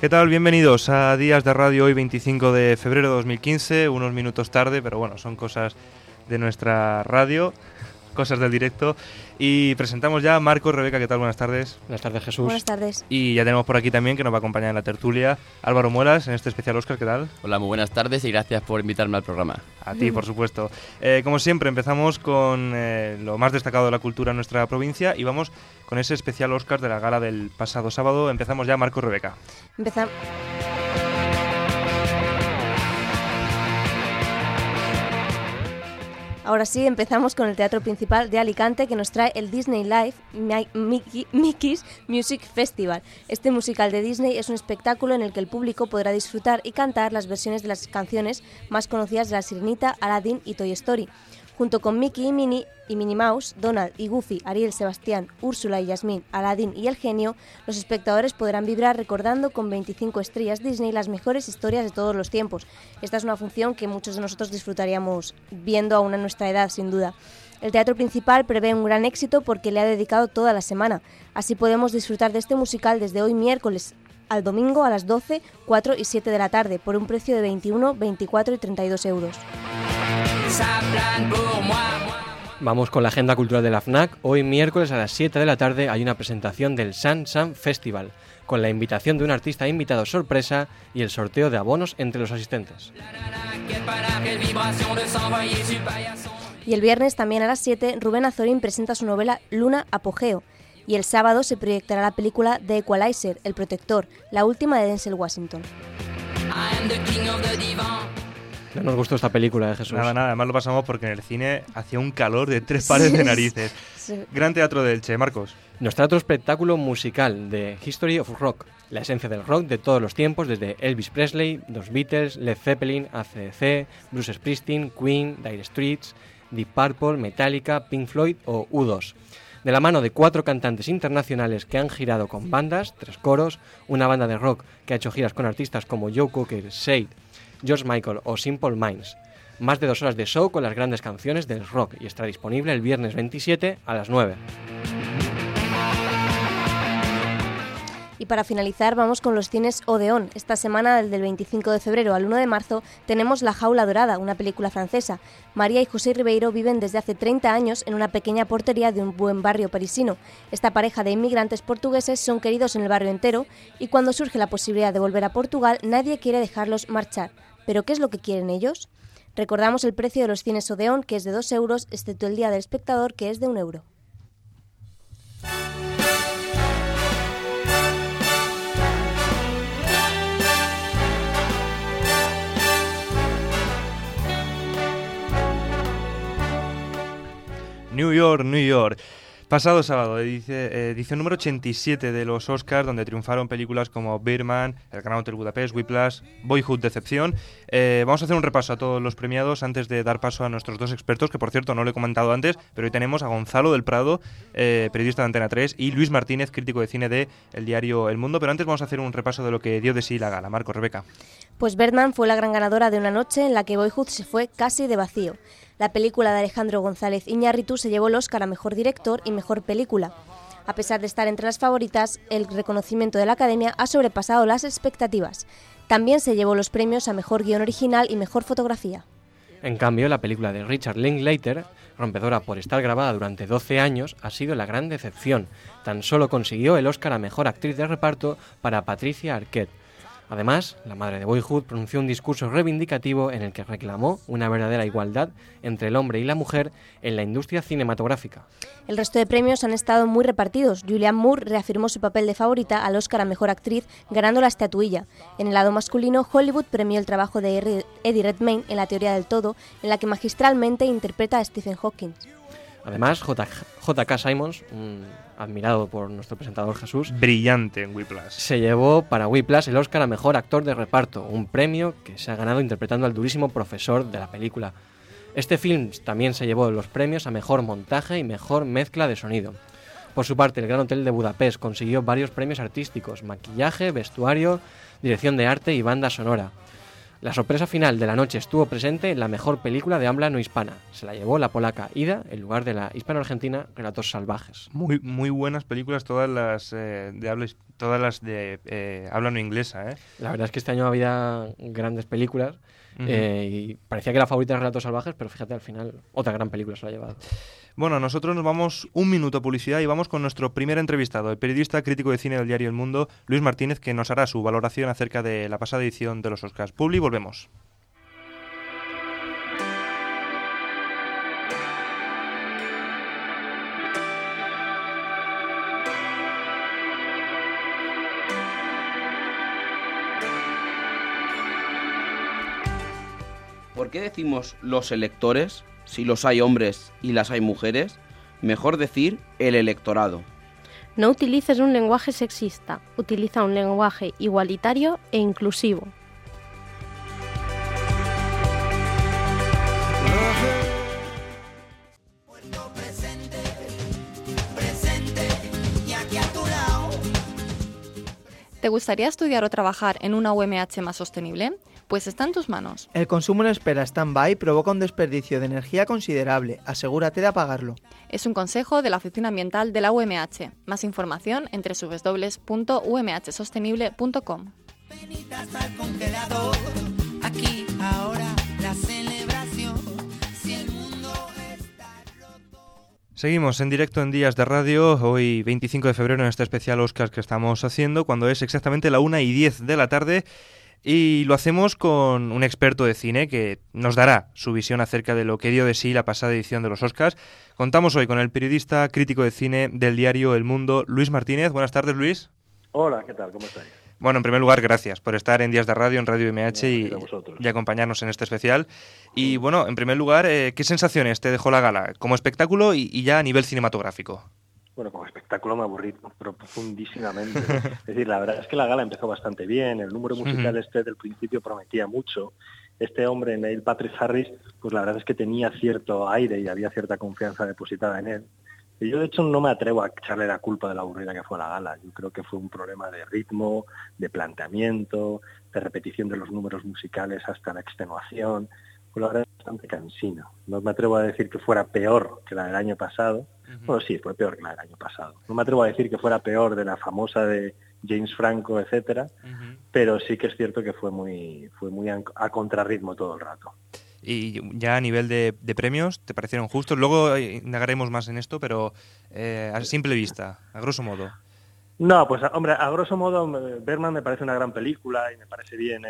¿Qué tal? Bienvenidos a Días de Radio, hoy 25 de febrero de 2015, unos minutos tarde, pero bueno, son cosas de nuestra radio, cosas del directo. Y presentamos ya a Marcos, Rebeca, ¿qué tal? Buenas tardes. Buenas tardes, Jesús. Buenas tardes. Y ya tenemos por aquí también, que nos va a acompañar en la tertulia, Álvaro Muelas, en este especial Óscar, ¿qué tal? Hola, muy buenas tardes y gracias por invitarme al programa. A ti, por supuesto. Como siempre, empezamos con lo más destacado de la cultura en nuestra provincia y vamos con ese especial Óscar de la gala del pasado sábado. Empezamos ya, Marcos, Rebeca. Ahora sí, empezamos con el Teatro Principal de Alicante, que nos trae el Disney Live Mickey's Music Festival. Este musical de Disney es un espectáculo en el que el público podrá disfrutar y cantar las versiones de las canciones más conocidas de La Sirenita, Aladdin y Toy Story. Junto con Mickey y Minnie Mouse, Donald y Goofy, Ariel, Sebastián, Úrsula y Yasmín, Aladdin y el genio, los espectadores podrán vibrar recordando con 25 estrellas Disney las mejores historias de todos los tiempos. Esta es una función que muchos de nosotros disfrutaríamos viendo aún a nuestra edad, sin duda. El Teatro Principal prevé un gran éxito porque le ha dedicado toda la semana. Así podemos disfrutar de este musical desde hoy miércoles al domingo a las 12, 4 y 7 de la tarde, por un precio de 21, 24 y 32 euros. Vamos con la agenda cultural de la FNAC. Hoy miércoles a las 7 de la tarde hay una presentación del San Festival, con la invitación de un artista invitado sorpresa y el sorteo de abonos entre los asistentes. Y el viernes también a las 7, Rubén Azorín presenta su novela Luna Apogeo. Y el sábado se proyectará la película The Equalizer, El Protector, la última de Denzel Washington. No nos gustó esta película, Jesús. Nada, además lo pasamos porque en el cine hacía un calor de 3 pares de narices. Sí. Gran Teatro de Elche, Marcos. Nos trae otro espectáculo musical de History of Rock, la esencia del rock de todos los tiempos, desde Elvis Presley, los Beatles, Led Zeppelin, AC/DC, Bruce Springsteen, Queen, Dire Straits, Deep Purple, Metallica, Pink Floyd o U2. De la mano de 4 cantantes internacionales que han girado con bandas, 3 coros, una banda de rock que ha hecho giras con artistas como Joe Cocker, Shade, George Michael o Simple Minds. Más de 2 horas de show con las grandes canciones del rock y estará disponible el viernes 27 a las 9. Y para finalizar vamos con los cines Odeón. Esta semana, del 25 de febrero al 1 de marzo, tenemos La Jaula Dorada, una película francesa. María y José Ribeiro viven desde hace 30 años en una pequeña portería de un buen barrio parisino. Esta pareja de inmigrantes portugueses son queridos en el barrio entero y cuando surge la posibilidad de volver a Portugal, nadie quiere dejarlos marchar. ¿Pero qué es lo que quieren ellos? Recordamos el precio de los cines Odeón, que es de 2 euros, excepto el Día del Espectador, que es de 1 euro. New York. Pasado sábado, edición número 87 de los Oscars, donde triunfaron películas como Birdman, El Gran Hotel Budapest, Whiplash, Boyhood, Decepción. Vamos a hacer un repaso a todos los premiados antes de dar paso a nuestros 2 expertos, que por cierto no lo he comentado antes, pero hoy tenemos a Gonzalo del Prado, periodista de Antena 3, y Luis Martínez, crítico de cine de el diario El Mundo. Pero antes vamos a hacer un repaso de lo que dio de sí la gala. Marcos, Rebeca. Pues Birdman fue la gran ganadora de una noche en la que Boyhood se fue casi de vacío. La película de Alejandro González Iñárritu se llevó el Oscar a Mejor Director y Mejor Película. A pesar de estar entre las favoritas, el reconocimiento de la Academia ha sobrepasado las expectativas. También se llevó los premios a Mejor Guión Original y Mejor Fotografía. En cambio, la película de Richard Linklater, rompedora por estar grabada durante 12 años, ha sido la gran decepción. Tan solo consiguió el Oscar a Mejor Actriz de Reparto para Patricia Arquette. Además, la madre de Boyhood pronunció un discurso reivindicativo en el que reclamó una verdadera igualdad entre el hombre y la mujer en la industria cinematográfica. El resto de premios han estado muy repartidos. Julianne Moore reafirmó su papel de favorita al Oscar a Mejor Actriz, ganando la estatuilla. En el lado masculino, Hollywood premió el trabajo de Eddie Redmayne en La Teoría del Todo, en la que magistralmente interpreta a Stephen Hawking. Además, J.K. Simmons, admirado por nuestro presentador Jesús, brillante en Whiplash, se llevó para Whiplash el Oscar a Mejor Actor de Reparto, un premio que se ha ganado interpretando al durísimo profesor de la película. Este film también se llevó los premios a Mejor Montaje y Mejor Mezcla de Sonido. Por su parte, el Gran Hotel de Budapest consiguió varios premios artísticos: maquillaje, vestuario, dirección de arte y banda sonora. La sorpresa final de la noche estuvo presente en la mejor película de habla no hispana. Se la llevó la polaca Ida en lugar de la hispano-argentina Relatos Salvajes. Muy buenas películas, todas las de habla no inglesa, ¿eh? La verdad es que este año había grandes películas y parecía que la favorita era Relatos Salvajes, pero fíjate, al final otra gran película se la ha llevado. Bueno, nosotros nos vamos un minuto a publicidad y vamos con nuestro primer entrevistado, el periodista crítico de cine del diario El Mundo, Luis Martínez, que nos hará su valoración acerca de la pasada edición de los Oscars. Publi, volvemos. ¿Por qué decimos los electores si los hay hombres y las hay mujeres? Mejor decir el electorado. No utilices un lenguaje sexista, utiliza un lenguaje igualitario e inclusivo. ¿Te gustaría estudiar o trabajar en una UMH más sostenible? Pues está en tus manos. El consumo en espera stand-by provoca un desperdicio de energía considerable. Asegúrate de apagarlo. Es un consejo de la Oficina Ambiental de la UMH. Más información en www.umhsostenible.com. Aquí, ahora, la celebración. Si el mundo está roto. Seguimos en directo en Días de Radio, hoy 25 de febrero en este especial Oscars que estamos haciendo, cuando es exactamente la 1:10 de la tarde. Y lo hacemos con un experto de cine que nos dará su visión acerca de lo que dio de sí la pasada edición de los Oscars. Contamos hoy con el periodista crítico de cine del diario El Mundo, Luis Martínez. Buenas tardes, Luis. Hola, ¿qué tal? ¿Cómo estáis? Bueno, en primer lugar, gracias por estar en Días de Radio, en Radio MH y acompañarnos en este especial. Y bueno, en primer lugar, ¿qué sensaciones te dejó la gala como espectáculo y ya a nivel cinematográfico? Bueno, como espectáculo me aburrí profundísimamente. Es decir, la verdad es que la gala empezó bastante bien, el número musical del principio prometía mucho. Este hombre, Neil Patrick Harris, pues la verdad es que tenía cierto aire y había cierta confianza depositada en él. Y yo, de hecho, no me atrevo a echarle la culpa de la aburrida que fue la gala. Yo creo que fue un problema de ritmo, de planteamiento, de repetición de los números musicales hasta la extenuación. Pues la verdad es bastante cansino. No me atrevo a decir que fuera peor que la del año pasado. Bueno, sí, fue peor que la del año pasado. No me atrevo a decir que fuera peor de la famosa de James Franco, etcétera, pero sí que es cierto que fue muy a contrarritmo todo el rato. Y ya a nivel de premios, ¿te parecieron justos? Luego indagaremos más en esto, pero a simple vista, a grosso modo. No, pues hombre, a grosso modo, Birdman me parece una gran película y me parece bien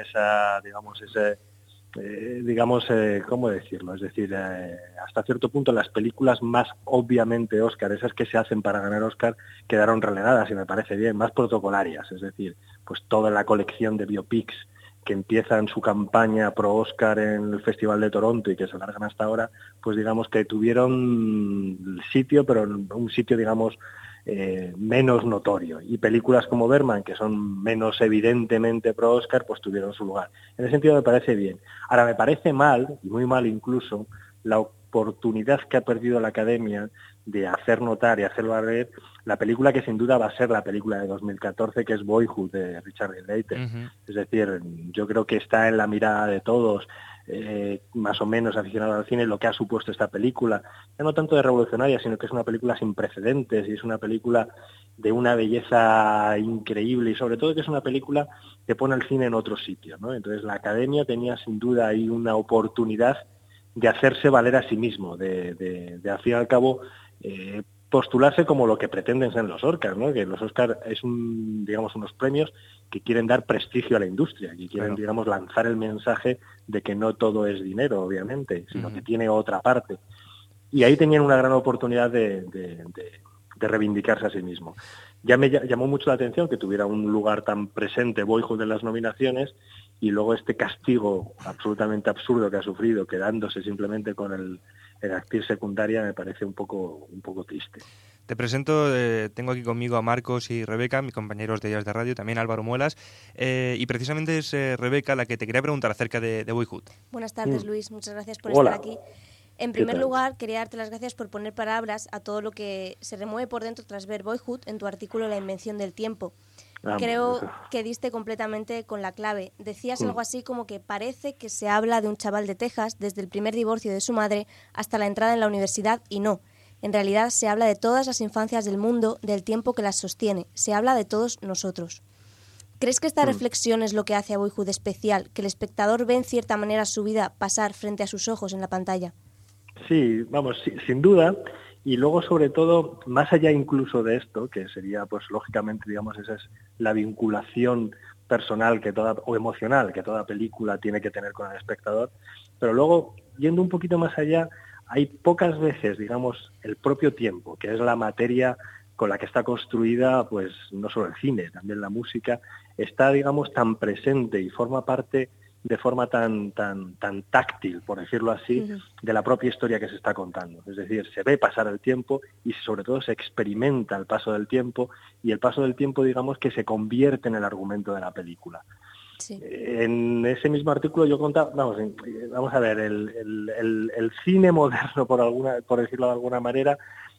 ¿cómo decirlo? Es decir, hasta cierto punto las películas más obviamente Oscar, esas que se hacen para ganar Oscar, quedaron relegadas y me parece bien, más protocolarias, es decir, pues toda la colección de biopics que empiezan su campaña pro Oscar en el Festival de Toronto y que se alargan hasta ahora, pues digamos que tuvieron sitio, pero un sitio, digamos, menos notorio, y películas como Birdman, que son menos evidentemente pro Oscar, pues tuvieron su lugar. En ese sentido me parece bien. Ahora, me parece mal, y muy mal incluso, la oportunidad que ha perdido la Academia de hacer notar y hacer valer la película que sin duda va a ser la película de 2014, que es Boyhood, de Richard Linklater. Es decir, yo creo que está en la mirada de todos, más o menos aficionados al cine, lo que ha supuesto esta película, ya no tanto de revolucionaria, sino que es una película sin precedentes y es una película de una belleza increíble y sobre todo que es una película que pone el cine en otro sitio, ¿no? Entonces la Academia tenía sin duda ahí una oportunidad de hacerse valer a sí mismo, de al fin y al cabo postularse como lo que pretenden ser los Oscars, ¿no? Que los Oscars es digamos, unos premios que quieren dar prestigio a la industria, que quieren, digamos, lanzar el mensaje de que no todo es dinero, obviamente, sino que tiene otra parte. Y ahí tenían una gran oportunidad de reivindicarse a sí mismo. Ya me llamó mucho la atención que tuviera un lugar tan presente Boyhood en las nominaciones y luego este castigo absolutamente absurdo que ha sufrido, quedándose simplemente con el actriz secundaria, me parece un poco triste. Te presento, tengo aquí conmigo a Marcos y Rebeca, mis compañeros de Días de Radio, también Álvaro Muelas, y precisamente es Rebeca la que te quería preguntar acerca de Boyhood. Buenas tardes, Luis, muchas gracias por estar aquí. En primer lugar, quería darte las gracias por poner palabras a todo lo que se remueve por dentro tras ver Boyhood en tu artículo La invención del tiempo. Creo que diste completamente con la clave. Decías algo así como que parece que se habla de un chaval de Texas desde el primer divorcio de su madre hasta la entrada en la universidad, y no. En realidad se habla de todas las infancias del mundo, del tiempo que las sostiene. Se habla de todos nosotros. ¿Crees que esta reflexión es lo que hace a Boyhood especial, que el espectador ve en cierta manera su vida pasar frente a sus ojos en la pantalla? Sí, vamos, sí, sin duda. Y luego, sobre todo, más allá incluso de esto, que sería, pues lógicamente, digamos, esa es la vinculación personal o emocional que toda película tiene que tener con el espectador, pero luego, yendo un poquito más allá, hay pocas veces, digamos, el propio tiempo, que es la materia con la que está construida, pues no solo el cine, también la música, está, digamos, tan presente y forma parte de forma tan táctil, por decirlo así, de la propia historia que se está contando. Es decir, se ve pasar el tiempo y sobre todo se experimenta el paso del tiempo, y el paso del tiempo, digamos, que se convierte en el argumento de la película. Sí. En ese mismo artículo yo contaba, vamos a ver, el cine moderno, por decirlo de alguna manera,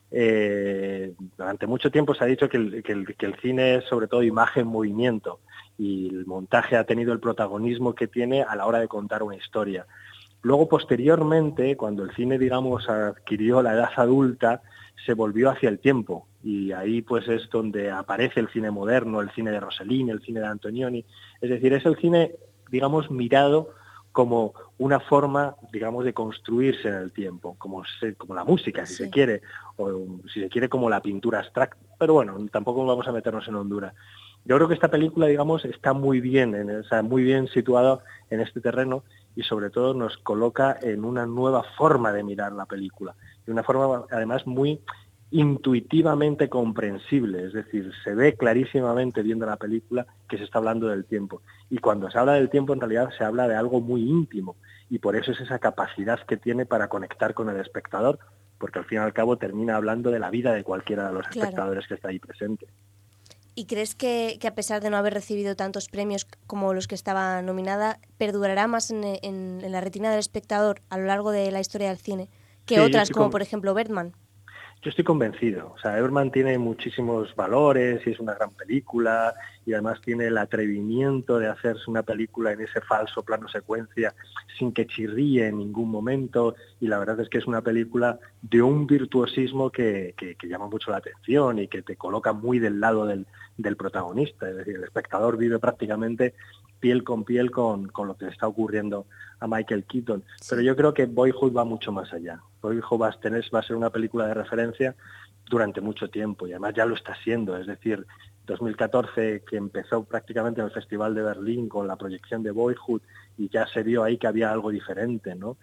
durante mucho tiempo se ha dicho que el cine es sobre todo imagen, movimiento, y el montaje ha tenido el protagonismo que tiene a la hora de contar una historia. Luego, posteriormente, cuando el cine, digamos, adquirió la edad adulta, se volvió hacia el tiempo, y ahí pues es donde aparece el cine moderno, el cine de Rossellini, el cine de Antonioni. Es decir, es el cine, digamos, mirado como una forma, digamos, de construirse en el tiempo, como la música, si se quiere, o si se quiere, como la pintura abstracta. Pero bueno, tampoco vamos a meternos en Honduras. Yo creo que esta película, digamos, está muy bien, muy bien situada en este terreno, y sobre todo nos coloca en una nueva forma de mirar la película, y una forma además muy intuitivamente comprensible. Es decir, se ve clarísimamente viendo la película que se está hablando del tiempo, y cuando se habla del tiempo en realidad se habla de algo muy íntimo, y por eso es esa capacidad que tiene para conectar con el espectador, porque al fin y al cabo termina hablando de la vida de cualquiera de los espectadores que está ahí presente. ¿Y crees que a pesar de no haber recibido tantos premios como los que estaba nominada, perdurará más en la retina del espectador a lo largo de la historia del cine que otras, como por ejemplo Birdman? Yo estoy convencido. O sea, Birdman tiene muchísimos valores y es una gran película, y además tiene el atrevimiento de hacerse una película en ese falso plano secuencia sin que chirríe en ningún momento, y la verdad es que es una película de un virtuosismo que llama mucho la atención y que te coloca muy del lado del protagonista. Es decir, el espectador vive prácticamente piel con lo que le está ocurriendo a Michael Keaton. Sí. Pero yo creo que Boyhood va mucho más allá. Boyhood va a ser una película de referencia durante mucho tiempo, y además ya lo está siendo. Es decir, 2014, que empezó prácticamente en el Festival de Berlín con la proyección de Boyhood, y ya se vio ahí que había algo diferente, ¿no?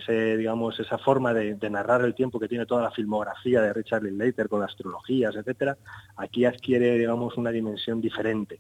Esa forma de narrar el tiempo que tiene toda la filmografía de Richard Linklater con las trilogías, etcétera, aquí adquiere, digamos, una dimensión diferente.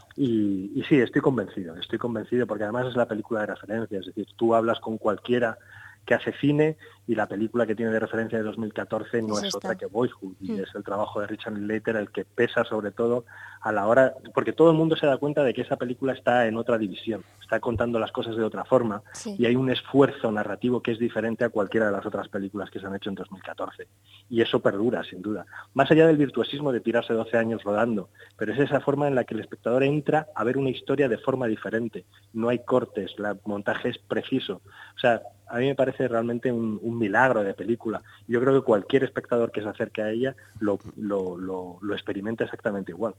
Y sí, estoy convencido porque además es la película de referencia. Es decir, tú hablas con cualquiera que hace cine y la película que tiene de referencia de 2014 no es otra que Boyhood, y es el trabajo de Richard Linklater el que pesa sobre todo a la hora, porque todo el mundo se da cuenta de que esa película está en otra división, está contando las cosas de otra forma, y hay un esfuerzo narrativo que es diferente a cualquiera de las otras películas que se han hecho en 2014, y eso perdura sin duda, más allá del virtuosismo de tirarse 12 años rodando, pero es esa forma en la que el espectador entra a ver una historia de forma diferente, no hay cortes, el montaje es preciso. O sea, a mí me parece realmente un milagro de película. Yo creo que cualquier espectador que se acerque a ella lo experimenta exactamente igual.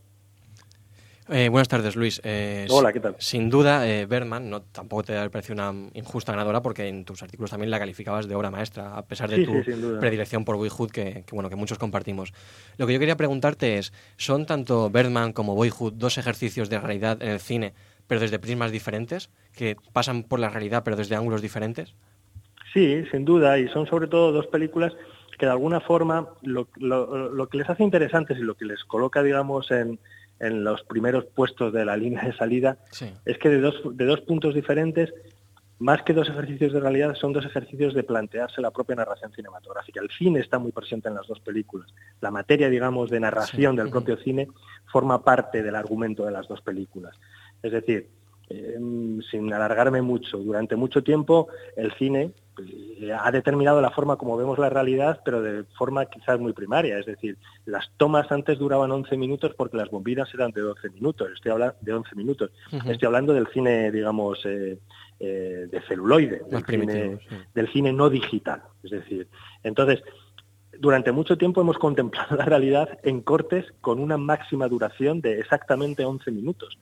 Buenas tardes, Luis. Hola, ¿qué tal? Sin duda, Birdman tampoco te parece una injusta ganadora, porque en tus artículos también la calificabas de obra maestra, a pesar de tu predilección por Boyhood, que muchos compartimos. Lo que yo quería preguntarte es, ¿son tanto Birdman como Boyhood dos ejercicios de realidad en el cine, pero desde prismas diferentes, que pasan por la realidad pero desde ángulos diferentes? Sí, sin duda, y son sobre todo dos películas que de alguna forma lo que les hace interesantes y lo que les coloca, digamos, en los primeros puestos de la línea de salida, es que de dos puntos diferentes, más que dos ejercicios de realidad, son dos ejercicios de plantearse la propia narración cinematográfica. El cine está muy presente en las dos películas. La materia, digamos, de narración del propio cine forma parte del argumento de las dos películas. Es decir, sin alargarme mucho, durante mucho tiempo el cine ha determinado la forma como vemos la realidad, pero de forma quizás muy primaria. Es decir, las tomas antes duraban 11 minutos porque las bobinas eran de 12 minutos. Estoy hablando de 11 minutos. Estoy hablando del cine, digamos, de celuloide, del cine no digital. Es decir, entonces, durante mucho tiempo hemos contemplado la realidad en cortes con una máxima duración de exactamente 11 minutos.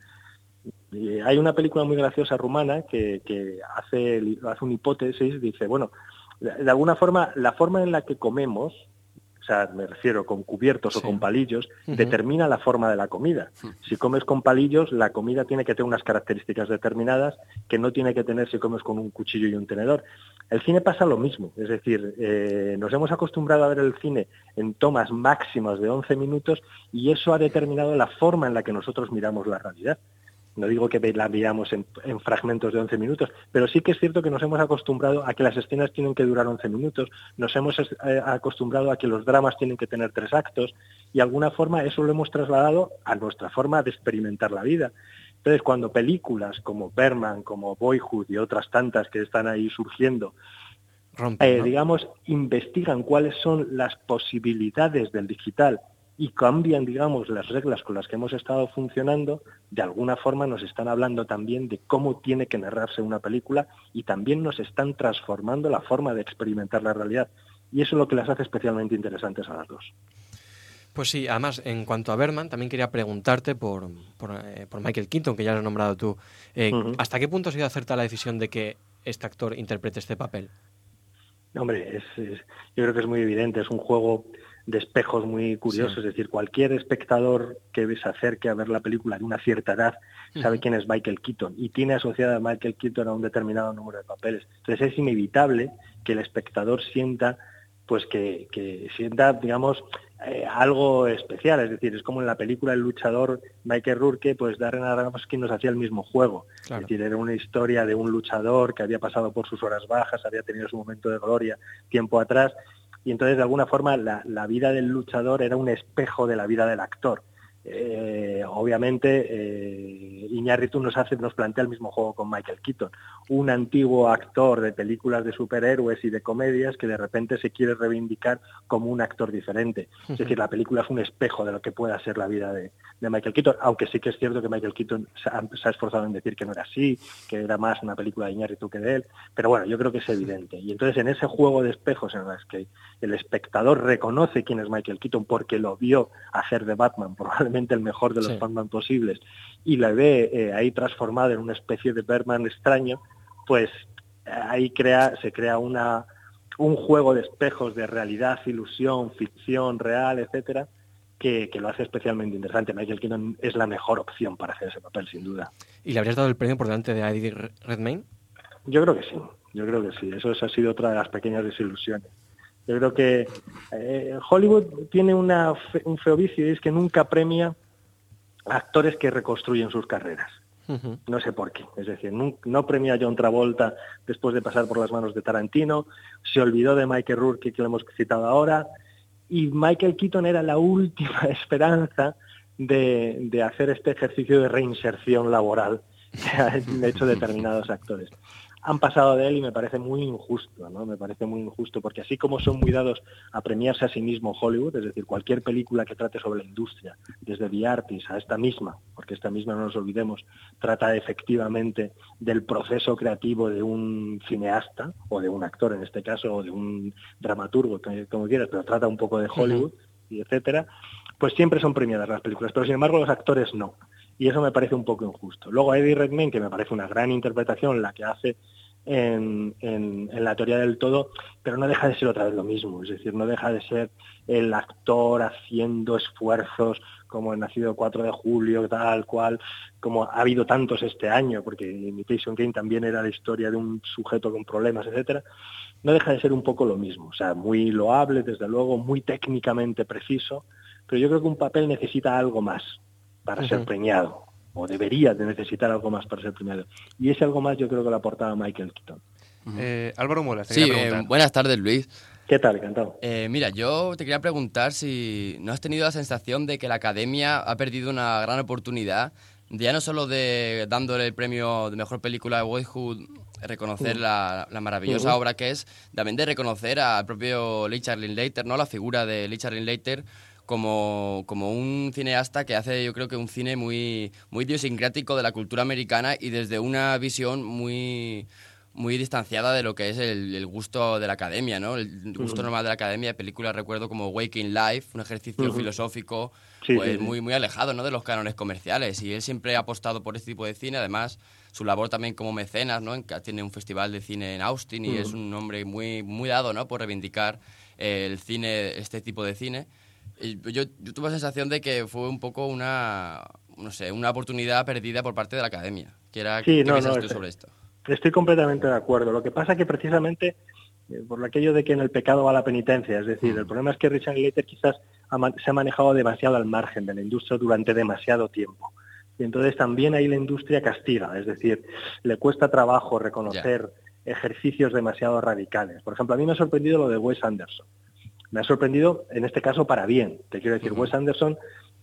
Y hay una película muy graciosa rumana que hace una hipótesis, dice, bueno, de alguna forma, la forma en la que comemos, o sea, me refiero con cubiertos o con palillos, determina la forma de la comida. Si comes con palillos, la comida tiene que tener unas características determinadas que no tiene que tener si comes con un cuchillo y un tenedor. El cine pasa lo mismo, es decir, nos hemos acostumbrado a ver el cine en tomas máximas de 11 minutos y eso ha determinado la forma en la que nosotros miramos la realidad. No digo que la miramos en fragmentos de 11 minutos, pero sí que es cierto que nos hemos acostumbrado a que las escenas tienen que durar 11 minutos, nos hemos acostumbrado a que los dramas tienen que tener 3 actos, y de alguna forma eso lo hemos trasladado a nuestra forma de experimentar la vida. Entonces, cuando películas como Bergman, como Boyhood y otras tantas que están ahí surgiendo, digamos, investigan cuáles son las posibilidades del digital y cambian, digamos, las reglas con las que hemos estado funcionando, de alguna forma nos están hablando también de cómo tiene que narrarse una película y también nos están transformando la forma de experimentar la realidad. Y eso es lo que las hace especialmente interesantes a las dos. Pues sí, además, en cuanto a Bergman, también quería preguntarte por Michael Keaton, que ya lo has nombrado tú. ¿Hasta qué punto ha sido acertada la decisión de que este actor interprete este papel? Hombre, yo creo que es muy evidente, es un juego de espejos muy curioso, es decir, cualquier espectador que se acerque a ver la película de una cierta edad sabe quién es Michael Keaton y tiene asociada a Michael Keaton a un determinado número de papeles. Entonces es inevitable que el espectador sienta, pues que sienta, digamos, algo especial, es decir, es como en la película El luchador, Michael Rourke, pues Darren Aronofsky nos hacía el mismo juego. Claro. Es decir, era una historia de un luchador que había pasado por sus horas bajas, había tenido su momento de gloria tiempo atrás, y entonces de alguna forma la vida del luchador era un espejo de la vida del actor. Obviamente Iñárritu nos plantea el mismo juego con Michael Keaton, un antiguo actor de películas de superhéroes y de comedias que de repente se quiere reivindicar como un actor diferente. Es decir, la película es un espejo de lo que pueda ser la vida de Michael Keaton, aunque sí que es cierto que Michael Keaton se ha esforzado en decir que no era así, que era más una película de Iñárritu que de él, pero bueno, yo creo que es evidente. Y entonces en ese juego de espejos en los que el espectador reconoce quién es Michael Keaton porque lo vio hacer de Batman, probablemente el mejor de los Batman posibles, y la ve ahí transformado en una especie de Bergman extraño, pues ahí se crea un juego de espejos de realidad, ilusión, ficción, real, etcétera, que lo hace especialmente interesante. Michael Keaton es la mejor opción para hacer ese papel, sin duda. ¿Y le habrías dado el premio por delante de Eddie Redmayne? Yo creo que sí. Eso ha sido otra de las pequeñas desilusiones. Yo creo que Hollywood tiene un feo vicio, y es que nunca premia a actores que reconstruyen sus carreras. No sé por qué. Es decir, no premia a John Travolta después de pasar por las manos de Tarantino, se olvidó de Michael Rourke, que lo hemos citado ahora, y Michael Keaton era la última esperanza de hacer este ejercicio de reinserción laboral que han hecho determinados actores. Han pasado de él y me parece muy injusto, ¿no? Me parece muy injusto porque así como son muy dados a premiarse a sí mismo Hollywood, es decir, cualquier película que trate sobre la industria, desde The Artist a esta misma, porque esta misma, no nos olvidemos, trata efectivamente del proceso creativo de un cineasta, o de un actor en este caso, o de un dramaturgo, como quieras, pero trata un poco de Hollywood, y etcétera, pues siempre son premiadas las películas, pero sin embargo los actores no. Y eso me parece un poco injusto. Luego Eddie Redmayne, que me parece una gran interpretación la que hace en La teoría del todo, pero no deja de ser otra vez lo mismo. Es decir, no deja de ser el actor haciendo esfuerzos como en Nacido 4 de julio, tal cual, como ha habido tantos este año, porque Imitation Game también era la historia de un sujeto con problemas, etcétera. No deja de ser un poco lo mismo. O sea, muy loable, desde luego, muy técnicamente preciso, pero yo creo que un papel necesita algo más para ser premiado, o debería de necesitar algo más para ser premiado. Y ese algo más yo creo que lo aportaba Michael Keaton. Álvaro Muela, sí, buenas tardes, Luis. ¿Qué tal? Encantado. Mira, yo te quería preguntar si no has tenido la sensación de que la Academia ha perdido una gran oportunidad Ya no solo de dándole el premio de mejor película de Boyhood, reconocer la maravillosa obra que es, también de reconocer al propio Richard Linklater, ¿no? La figura de Richard Linklater como un cineasta que hace, yo creo que un cine muy idiosincrático de la cultura americana y desde una visión muy distanciada de lo que es el gusto de la academia, ¿no? El gusto normal de la academia. Películas, recuerdo, como Waking Life, un ejercicio filosófico muy alejado, ¿no?, de los cánones comerciales. Y él siempre ha apostado por este tipo de cine. Además, su labor también como mecenas, ¿no? Tiene un festival de cine en Austin y es un hombre muy dado, ¿no?, por reivindicar el cine, este tipo de cine. Y yo tuve la sensación de que fue un poco una oportunidad perdida por parte de la academia. ¿Qué piensas tú sobre esto? Estoy completamente de acuerdo. Lo que pasa que precisamente por aquello de que en el pecado va la penitencia, es decir, el problema es que Richard Linklater quizás se ha manejado demasiado al margen de la industria durante demasiado tiempo. Y entonces también ahí la industria castiga, es decir, le cuesta trabajo reconocer ejercicios demasiado radicales. Por ejemplo, a mí me ha sorprendido lo de Wes Anderson. Me ha sorprendido, en este caso, para bien. Te quiero decir, Wes Anderson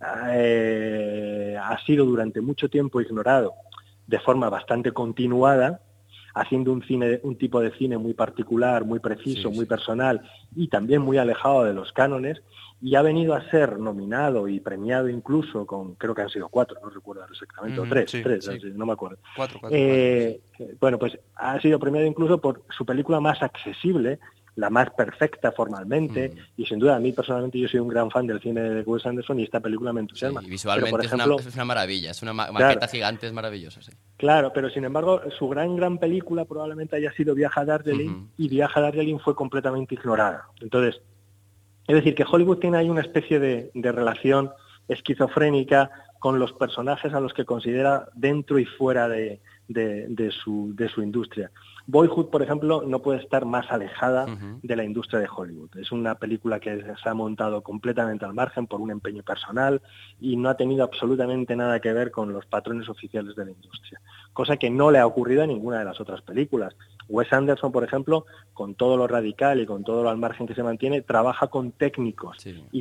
ha sido durante mucho tiempo ignorado de forma bastante continuada, haciendo un tipo de cine muy particular, muy preciso, muy personal y también muy alejado de los cánones, y ha venido a ser nominado y premiado incluso con, creo que han sido 4, no recuerdo exactamente, o 3, no me acuerdo. 4. Bueno, pues ha sido premiado incluso por su película más accesible, la más perfecta formalmente, y sin duda a mí personalmente yo soy un gran fan del cine de Wes Anderson y esta película me entusiasma. Y visualmente pero, por ejemplo, es una maravilla, es una maqueta gigante, es maravillosa. Sí. Claro, pero sin embargo su gran película probablemente haya sido Viaje a Darjeeling, y Viaje a Darjeeling fue completamente ignorada. Entonces, es decir, que Hollywood tiene ahí una especie de relación esquizofrénica con los personajes a los que considera dentro y fuera de su industria. Boyhood, por ejemplo, no puede estar más alejada de la industria de Hollywood. Es una película que se ha montado completamente al margen por un empeño personal y no ha tenido absolutamente nada que ver con los patrones oficiales de la industria, cosa que no le ha ocurrido a ninguna de las otras películas. Wes Anderson, por ejemplo, con todo lo radical y con todo lo al margen que se mantiene, trabaja con técnicos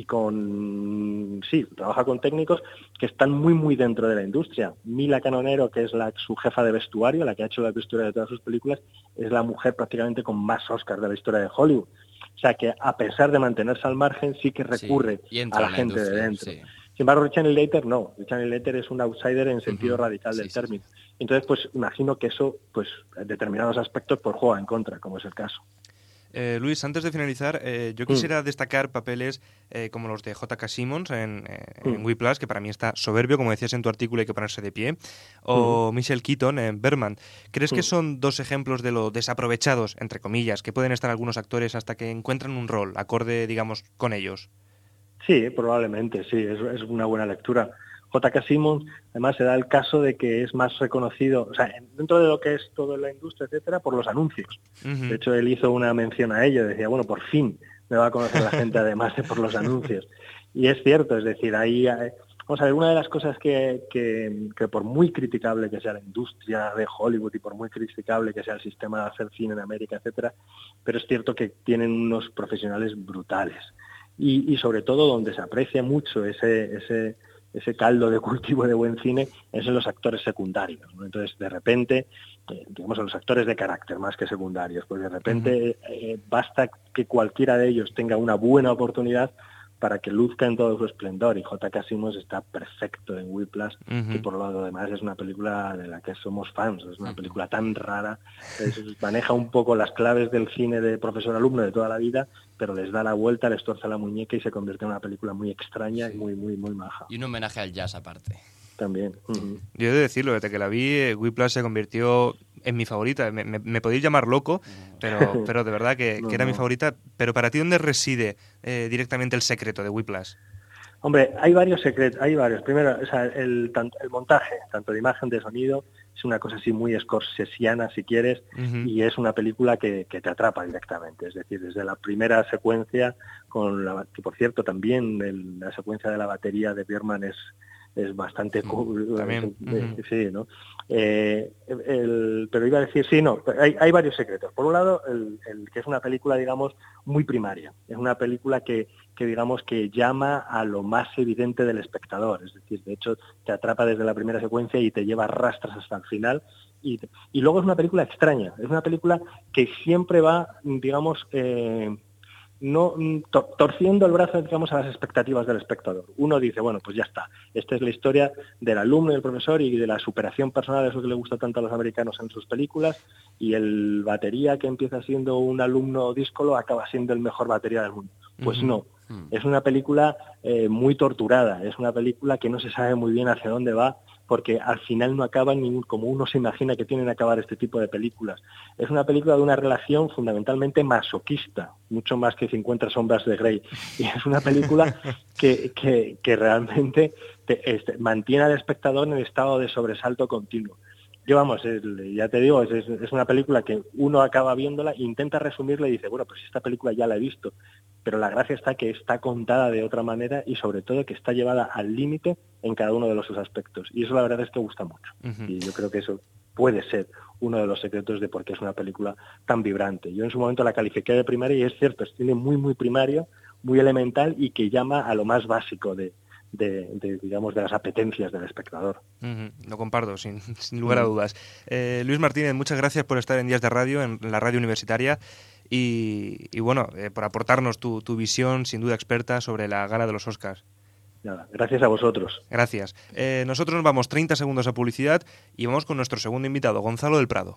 trabaja con técnicos que están muy dentro de la industria. Mila Canonero, que es su jefa de vestuario, la que ha hecho la vestuario de todas sus películas, es la mujer prácticamente con más Oscars de la historia de Hollywood. O sea que a pesar de mantenerse al margen, sí que recurre a la gente de dentro. Sin embargo, Richard Linklater no. Richard Linklater es un outsider en sentido radical del término. Entonces, pues imagino que eso, pues en determinados aspectos, pues juega en contra, como es el caso. Luis, antes de finalizar, yo quisiera destacar papeles como los de J.K. Simmons en Whiplash, que para mí está soberbio, como decías en tu artículo, hay que ponerse de pie, o Michael Keaton en Birdman. ¿Crees que son dos ejemplos de lo desaprovechados, entre comillas, que pueden estar algunos actores hasta que encuentran un rol acorde, digamos, con ellos? Sí, probablemente, sí, es una buena lectura. J.K. Simmons, además, se da el caso de que es más reconocido, o sea, dentro de lo que es toda la industria, etcétera, por los anuncios. De hecho, él hizo una mención a ello, decía, bueno, por fin me va a conocer la gente, además de por los anuncios. Y es cierto, es decir, ahí, vamos a ver, una de las cosas que por muy criticable que sea la industria de Hollywood y por muy criticable que sea el sistema de hacer cine en América, etcétera, pero es cierto que tienen unos profesionales brutales. Y sobre todo donde se aprecia mucho ese caldo de cultivo de buen cine es en los actores secundarios, ¿no? Entonces, de repente, digamos, en los actores de carácter más que secundarios, pues de repente basta que cualquiera de ellos tenga una buena oportunidad para que luzca en todo su esplendor, y J.K. Simmons está perfecto en Whiplash, que por lo demás es una película de la que somos fans, es una película tan rara, maneja un poco las claves del cine de profesor-alumno de toda la vida, pero les da la vuelta, les tuerce la muñeca y se convierte en una película muy extraña y muy maja. Y un homenaje al jazz aparte. También. Yo he de decirlo, desde que la vi, Whiplash se convirtió en mi favorita. Me podéis llamar loco, pero de verdad que era mi favorita. Pero para ti, ¿dónde reside directamente el secreto de Whiplash? Hombre, hay varios secretos, hay varios. Primero, o sea, el montaje, tanto de imagen, de sonido, es una cosa así muy scorsesiana, si quieres, y es una película que te atrapa directamente. Es decir, desde la primera secuencia, que por cierto también la secuencia de la batería de Birdman es es bastante También. sí, ¿no? Pero iba a decir, sí, no, hay varios secretos. Por un lado, el que es una película, digamos, muy primaria. Es una película que digamos que llama a lo más evidente del espectador. Es decir, de hecho, te atrapa desde la primera secuencia y te lleva a rastras hasta el final. Y luego es una película extraña. Es una película que siempre va, digamos, no torciendo el brazo, digamos, a las expectativas del espectador. Uno dice, bueno, pues ya está. Esta es la historia del alumno y del profesor y de la superación personal, eso que le gusta tanto a los americanos en sus películas, y el batería que empieza siendo un alumno díscolo acaba siendo el mejor batería del mundo. Pues no. Es una película muy torturada, es una película que no se sabe muy bien hacia dónde va, porque al final no acaban como uno se imagina que tienen que acabar este tipo de películas. Es una película de una relación fundamentalmente masoquista, mucho más que 50 sombras de Grey. Y es una película que realmente mantiene al espectador en estado de sobresalto continuo. Yo, vamos, ya te digo, es una película que uno acaba viéndola, intenta resumirla y dice, bueno, pues esta película ya la he visto. Pero la gracia está que está contada de otra manera y sobre todo que está llevada al límite en cada uno de sus aspectos. Y eso la verdad es que gusta mucho. Y yo creo que eso puede ser uno de los secretos de por qué es una película tan vibrante. Yo en su momento la califiqué de primaria y es cierto, es cine muy, muy primario, muy elemental y que llama a lo más básico de digamos, de las apetencias del espectador. Lo comparto, sin lugar a dudas. Luis Martínez, muchas gracias por estar en Días de Radio, en la radio universitaria, y bueno, por aportarnos tu visión, sin duda experta, sobre la gala de los Oscars. Nada, gracias a vosotros. Gracias. Nosotros nos vamos 30 segundos a publicidad y vamos con nuestro segundo invitado, Gonzalo del Prado.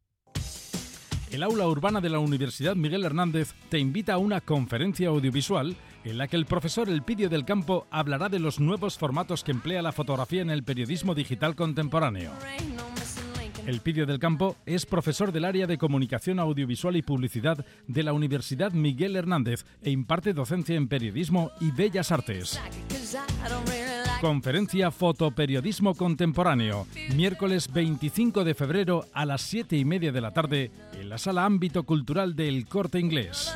El aula urbana de la Universidad Miguel Hernández te invita a una conferencia audiovisual en la que el profesor Elpidio del Campo hablará de los nuevos formatos que emplea la fotografía en el periodismo digital contemporáneo. Elpidio del Campo es profesor del área de Comunicación Audiovisual y Publicidad de la Universidad Miguel Hernández e imparte docencia en Periodismo y Bellas Artes. Conferencia Fotoperiodismo Contemporáneo, miércoles 25 de febrero a las 7:30 de la tarde en la Sala Ámbito Cultural del Corte Inglés.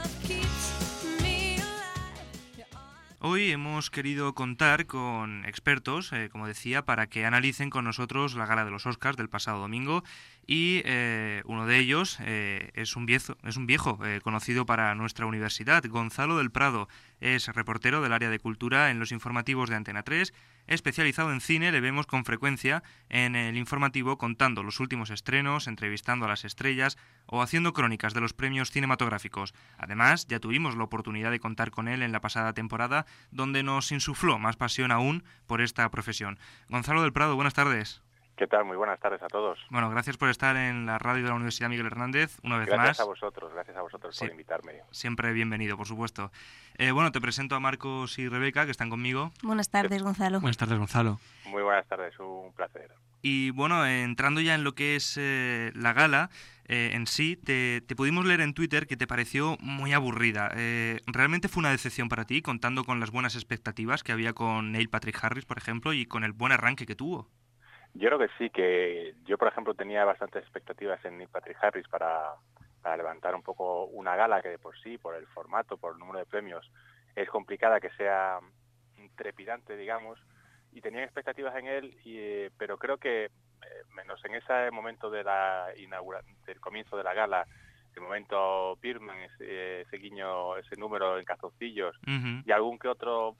Hoy hemos querido contar con expertos, como decía, para que analicen con nosotros la gala de los Oscars del pasado domingo, y uno de ellos es un viejo conocido para nuestra universidad. Gonzalo del Prado es reportero del área de cultura en los informativos de Antena 3, especializado en cine. Le vemos con frecuencia en el informativo contando los últimos estrenos, entrevistando a las estrellas o haciendo crónicas de los premios cinematográficos. Además, ya tuvimos la oportunidad de contar con él en la pasada temporada, donde nos insufló más pasión aún por esta profesión. Gonzalo del Prado, buenas tardes. ¿Qué tal? Muy buenas tardes a todos. Bueno, gracias por estar en la radio de la Universidad Miguel Hernández una vez más. Gracias a vosotros Sí, por invitarme. Siempre bienvenido, por supuesto. Bueno, te presento a Marcos y Rebeca, que están conmigo. Buenas tardes, Gonzalo. Buenas tardes, Gonzalo. Muy buenas tardes, un placer. Y bueno, entrando ya en lo que es la gala en sí, te pudimos leer en Twitter que te pareció muy aburrida. ¿Realmente fue una decepción para ti, contando con las buenas expectativas que había con Neil Patrick Harris, por ejemplo, y con el buen arranque que tuvo? Yo creo que sí, que yo, por ejemplo, tenía bastantes expectativas en Neil Patrick Harris para levantar un poco una gala que de por sí, por el formato, por el número de premios, es complicada que sea trepidante, digamos, y tenía expectativas en él, pero creo que menos en ese momento de del comienzo de la gala, el momento Birdman, ese guiño, ese número en calzoncillos, y algún que otro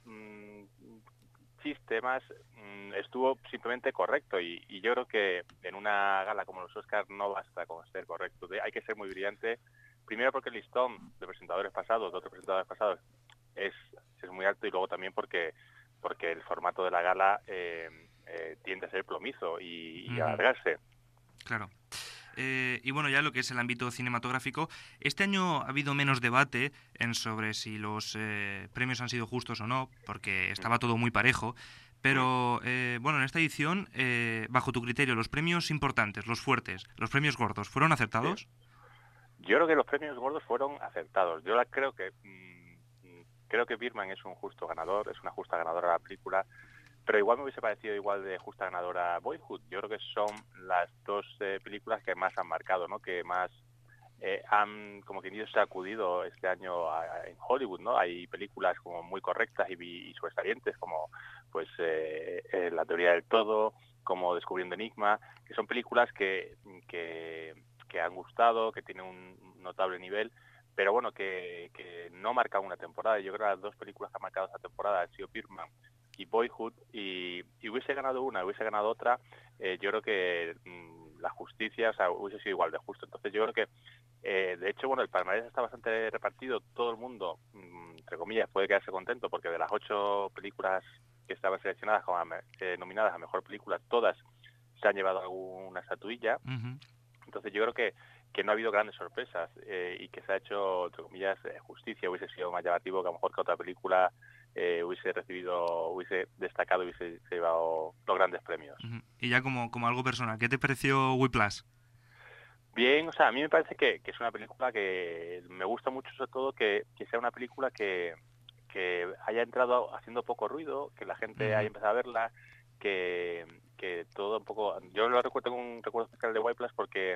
chiste más, estuvo simplemente correcto, y yo creo que en una gala como los Oscars no basta con ser correcto, hay que ser muy brillante, primero porque el listón de otros presentadores pasados es muy alto, y luego también porque el formato de la gala tiende a ser plomizo y alargarse. Claro. Y bueno, ya lo que es el ámbito cinematográfico, este año ha habido menos debate sobre si los premios han sido justos o no, porque estaba todo muy parejo, pero bueno, en esta edición, bajo tu criterio, los premios importantes, los fuertes, los premios gordos, ¿fueron acertados? Sí. Yo creo que los premios gordos fueron acertados. Yo creo que Birdman es un justo ganador, es una justa ganadora de la película, pero igual me hubiese parecido igual de justa ganadora Boyhood. Yo creo que son las dos películas que más han marcado, ¿no? Que más han, como quien dice, sacudido este año en Hollywood, ¿no? Hay películas como muy correctas y sobresalientes como pues La teoría del todo, como Descubriendo Enigma, que son películas que han gustado, que tienen un notable nivel, pero bueno, que no marcan una temporada. Yo creo que las dos películas que han marcado esta temporada han sido Birdman y Boyhood, y hubiese ganado una, hubiese ganado otra, yo creo que la justicia, o sea, hubiese sido igual de justo. Entonces yo creo que, de hecho, bueno, el palmarés está bastante repartido, todo el mundo, entre comillas, puede quedarse contento, porque de las 8 películas que estaban seleccionadas como nominadas a Mejor Película, todas se han llevado alguna estatuilla. Entonces yo creo que no ha habido grandes sorpresas y que se ha hecho, entre comillas, justicia. Hubiese sido más llamativo que a lo mejor que otra película hubiese destacado y hubiese llevado los grandes premios. Y ya como algo personal, ¿qué te pareció Whiplash? Bien, o sea, a mí me parece que es una película que me gusta mucho, sobre todo que sea una película que haya entrado haciendo poco ruido, que la gente haya empezado a verla, que todo un poco... Yo lo recuerdo, tengo un recuerdo especial de Whiplash porque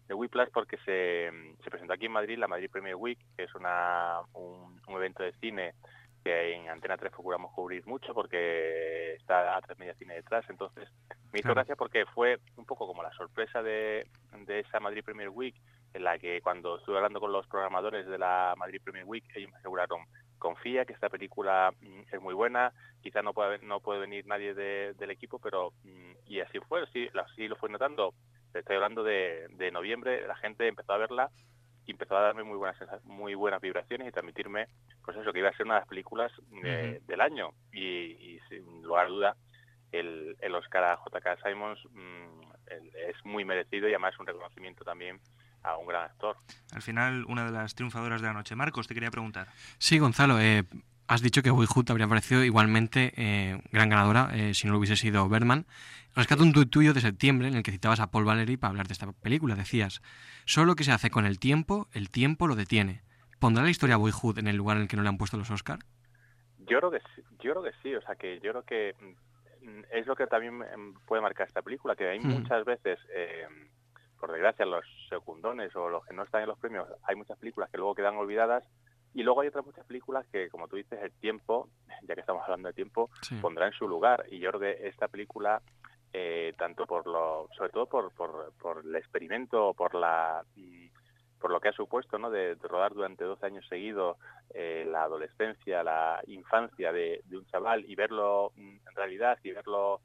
se presentó aquí en Madrid la Madrid Premier Week, que es un evento de cine que en Antena 3 procuramos cubrir mucho porque está A3 Media Cine detrás. Entonces me hizo gracia porque fue un poco como la sorpresa de esa Madrid Premier Week, en la que cuando estuve hablando con los programadores de la Madrid Premier Week, ellos me aseguraron: confía, que esta película es muy buena, quizá no puede venir nadie del equipo, pero y así fue, sí lo fue notando. Estoy hablando de noviembre, la gente empezó a verla y empezó a darme muy buenas vibraciones y transmitirme, pues eso, que iba a ser una de las películas del año. Y sin lugar a duda, el Oscar a J.K. Simmons es muy merecido, y además es un reconocimiento también a un gran actor. Al final, una de las triunfadoras de la noche. Marcos, te quería preguntar. Sí, Gonzalo, has dicho que Boyhood habría parecido igualmente gran ganadora si no lo hubiese sido Birdman. Rescato un tuit tuyo de septiembre en el que citabas a Paul Valery para hablar de esta película. Decías: solo lo que se hace con el tiempo lo detiene. ¿Pondrá la historia Boyhood en el lugar en el que no le han puesto los Oscar? Yo creo que sí, o sea, que yo creo que es lo que también puede marcar esta película, que hay muchas veces, por desgracia, los secundones o los que no están en los premios, hay muchas películas que luego quedan olvidadas. Y luego hay otras muchas películas que, como tú dices, el tiempo, ya que estamos hablando de tiempo, pondrá en su lugar. Y yo creo que esta película, tanto sobre todo por el experimento, por lo que ha supuesto, ¿no?, de rodar durante 12 años seguidos la adolescencia, la infancia de un chaval, y verlo en realidad, y verlo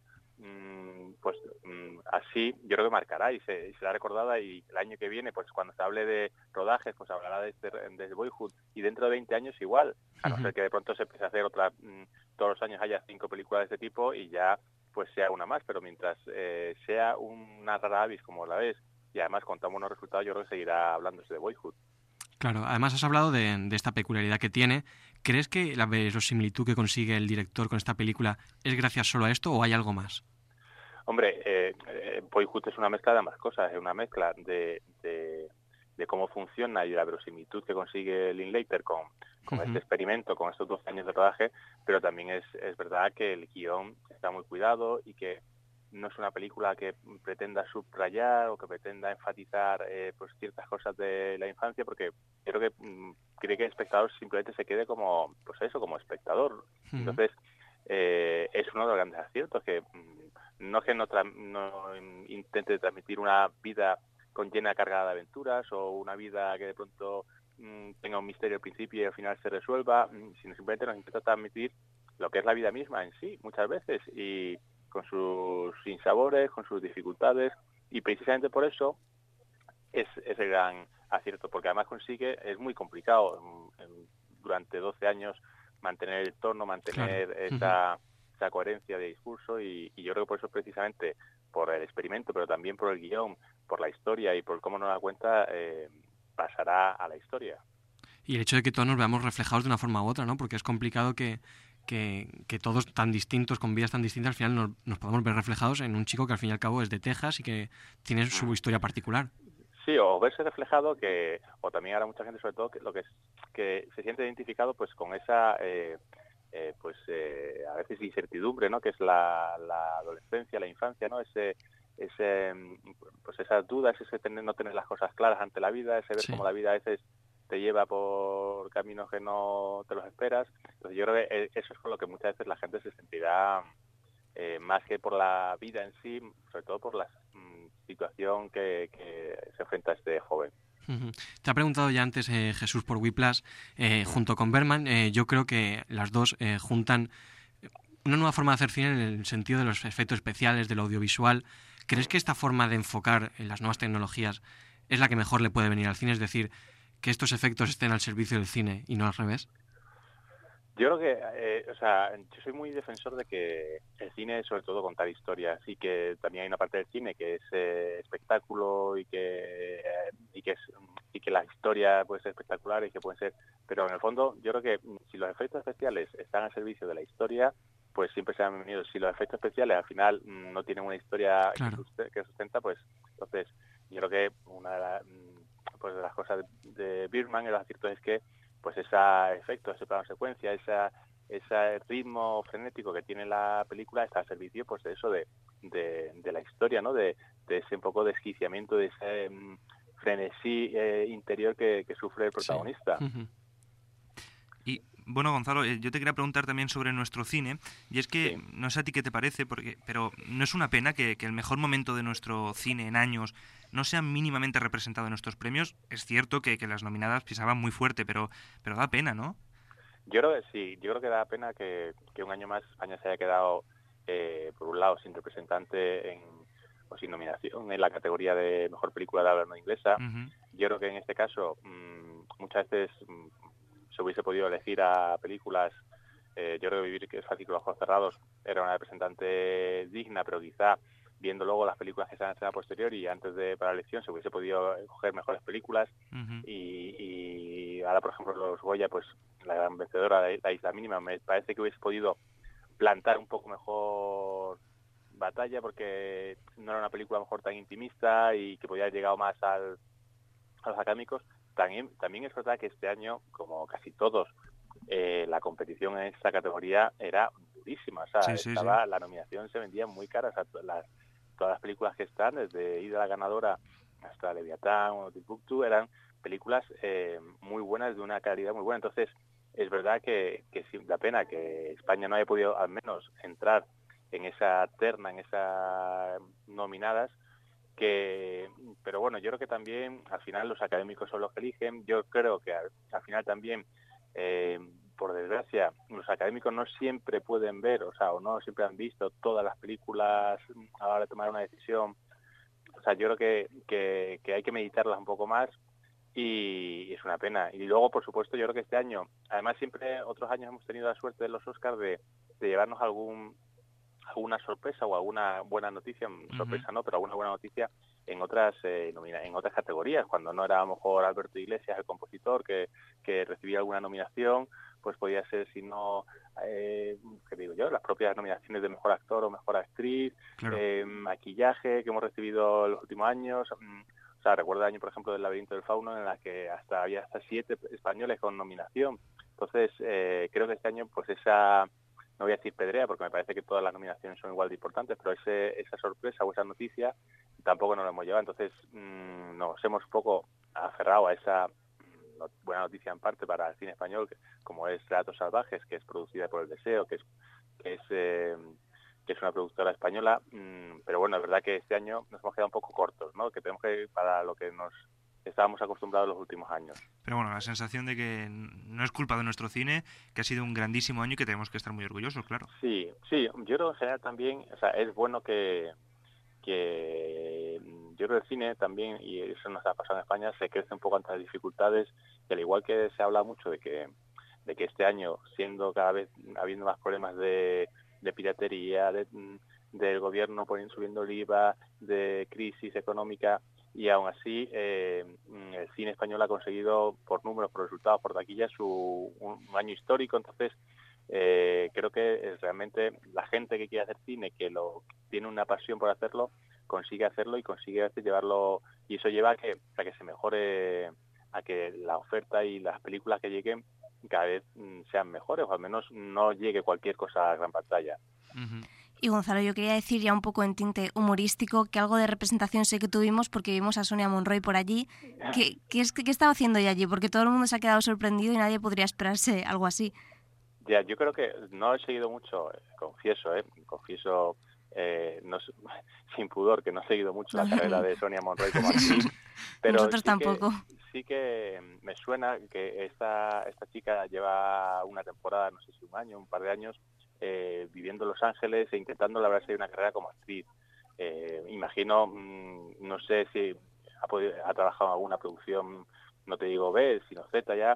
así, yo creo que marcará y será recordada, y el año que viene, pues cuando se hable de rodajes, pues hablará de Boyhood, y dentro de 20 años igual, a no ser que de pronto se empiece a hacer todos los años haya 5 películas de este tipo y ya pues sea una más, pero mientras sea una rara avis como la ves, y además contamos unos resultados, yo creo que seguirá hablándose de Boyhood. Claro, además has hablado de esta peculiaridad que tiene. ¿Crees que la verosimilitud que consigue el director con esta película es gracias solo a esto o hay algo más? Hombre, Boyhood es una mezcla de ambas cosas, es una mezcla de cómo funciona y la verosimilitud que consigue Linklater con este experimento, con estos 12 años de rodaje, pero también es verdad que el guión está muy cuidado y que no es una película que pretenda subrayar o que pretenda enfatizar pues ciertas cosas de la infancia, porque creo que cree que el espectador simplemente se quede como, pues eso, como espectador. Entonces, es uno de los grandes aciertos, que no es que no intente transmitir una vida llena cargada de aventuras, o una vida que de pronto tenga un misterio al principio y al final se resuelva, sino simplemente nos intenta transmitir lo que es la vida misma en sí, muchas veces, y con sus sinsabores, con sus dificultades, y precisamente por eso es el gran acierto, porque además es muy complicado durante 12 años mantener el tono, mantener esa coherencia de discurso, y yo creo que por eso, precisamente por el experimento, pero también por el guión, por la historia y por cómo nos da cuenta, pasará a la historia. Y el hecho de que todos nos veamos reflejados de una forma u otra, ¿no? Porque es complicado que todos tan distintos, con vidas tan distintas, al final nos podamos ver reflejados en un chico que al fin y al cabo es de Texas y que tiene su historia particular. Sí, o verse reflejado, o también ahora mucha gente, sobre todo, que se siente identificado pues con esa a veces incertidumbre, ¿no?, que es la adolescencia, la infancia, ¿no?, pues esas dudas, ese no tener las cosas claras ante la vida, ese ver cómo la vida a veces te lleva por caminos que no te los esperas. Entonces yo creo que eso es con lo que muchas veces la gente se sentirá, más que por la vida en sí, sobre todo por la situación que se enfrenta este joven. Te ha preguntado ya antes Jesús por Whiplash, junto con Bergman. Yo creo que las dos juntan una nueva forma de hacer cine en el sentido de los efectos especiales, del audiovisual. ¿Crees que esta forma de enfocar en las nuevas tecnologías es la que mejor le puede venir al cine? Es decir, que estos efectos estén al servicio del cine y no al revés. Yo creo que, yo soy muy defensor de que el cine es sobre todo contar historias, y que también hay una parte del cine que es espectáculo y que la historia puede ser espectacular y que pueden ser, pero en el fondo yo creo que si los efectos especiales están al servicio de la historia, pues siempre serán bienvenidos. Si los efectos especiales al final no tienen una historia que sustenta, pues entonces yo creo que una de las cosas de Birdman, el acierto es que pues ese efecto, ese plano secuencia, ese ritmo frenético que tiene la película está al servicio pues de eso, de la historia, ¿no? De ese un poco desquiciamiento, de ese frenesí interior que sufre el protagonista. Sí. Y bueno, Gonzalo, yo te quería preguntar también sobre nuestro cine, y es que no sé a ti qué te parece, pero ¿no es una pena que el mejor momento de nuestro cine en años no sea mínimamente representado en nuestros premios? Es cierto que las nominadas pisaban muy fuerte, pero da pena, ¿no? Yo creo que sí, yo creo que da pena que un año más España se haya quedado, por un lado, sin representante o sin nominación en la categoría de mejor película de habla no inglesa. Yo creo que en este caso muchas veces se hubiese podido elegir a películas. Yo creo que Vivir que es fácil con los ojos cerrados era una representante digna, pero quizá viendo luego las películas que se han estrenado a posteriori y antes para la elección se hubiese podido coger mejores películas. Y ahora, por ejemplo, los Goya, pues la gran vencedora de La Isla Mínima, me parece que hubiese podido plantar un poco mejor batalla, porque no era una película a lo mejor tan intimista y que podía haber llegado más a los académicos. También es verdad que este año, como casi todos, la competición en esta categoría era durísima. O sea, la nominación se vendía muy cara. O sea, todas las películas que están, desde Ida la ganadora hasta Leviatán o Timbuktu, eran películas muy buenas, de una calidad muy buena. Entonces, es verdad que sí da pena que España no haya podido al menos entrar en esa terna, en esas nominadas, pero bueno, yo creo que también al final los académicos son los que eligen. Yo creo que al final también, por desgracia, los académicos no siempre pueden ver, o no siempre han visto todas las películas a la hora de tomar una decisión. O sea, yo creo que hay que meditarlas un poco más, y es una pena. Y luego, por supuesto, yo creo que este año, además siempre otros años hemos tenido la suerte de los Oscars de llevarnos alguna sorpresa o alguna buena noticia, sorpresa no, pero alguna buena noticia en otras categorías. Cuando no era a lo mejor Alberto Iglesias, el compositor, que recibía alguna nominación, pues podía ser, si no, ¿qué digo yo?, las propias nominaciones de mejor actor o mejor actriz, maquillaje que hemos recibido en los últimos años. O sea, recuerdo el año, por ejemplo, del Laberinto del Fauno, en la que había hasta 7 españoles con nominación. Entonces, creo que este año, pues no voy a decir pedrea, porque me parece que todas las nominaciones son igual de importantes, pero esa sorpresa o esa noticia tampoco nos la hemos llevado. Entonces, nos hemos un poco aferrado a esa buena noticia en parte para el cine español, como es Relatos Salvajes, que es producida por El Deseo, que es una productora española. Pero bueno, es verdad que este año nos hemos quedado un poco cortos, ¿no? Que tenemos que ir para lo que nos estábamos acostumbrados los últimos años. Pero bueno, la sensación de que no es culpa de nuestro cine, que ha sido un grandísimo año y que tenemos que estar muy orgullosos, claro. Sí, yo creo que en general también, o sea, es bueno que yo creo que el cine también, y eso nos ha pasado en España, se crece un poco ante las dificultades, y al igual que se habla mucho de que este año, siendo cada vez habiendo más problemas de piratería, del gobierno subiendo el IVA, de crisis económica, y aún así el cine español ha conseguido, por números, por resultados, por taquilla, un año histórico. Entonces creo que realmente la gente que quiere hacer cine, que tiene una pasión por hacerlo, consigue hacerlo y consigue llevarlo, y eso lleva a que se mejore, a que la oferta y las películas que lleguen cada vez sean mejores, o al menos no llegue cualquier cosa a gran pantalla. Y Gonzalo, yo quería decir ya un poco en tinte humorístico que algo de representación sé que tuvimos porque vimos a Sonia Monroy por allí. ¿Qué estaba haciendo ella allí? Porque todo el mundo se ha quedado sorprendido y nadie podría esperarse algo así. Ya, yo creo que no he seguido mucho, confieso, no, sin pudor, que no he seguido mucho la carrera de Sonia Monroy como actriz, pero nosotros tampoco. Sí que me suena que esta chica lleva una temporada, no sé si un año, un par de años, viviendo en Los Ángeles e intentando labrarse una carrera como actriz. Imagino, no sé si ha trabajado en alguna producción, no te digo B, sino Z ya,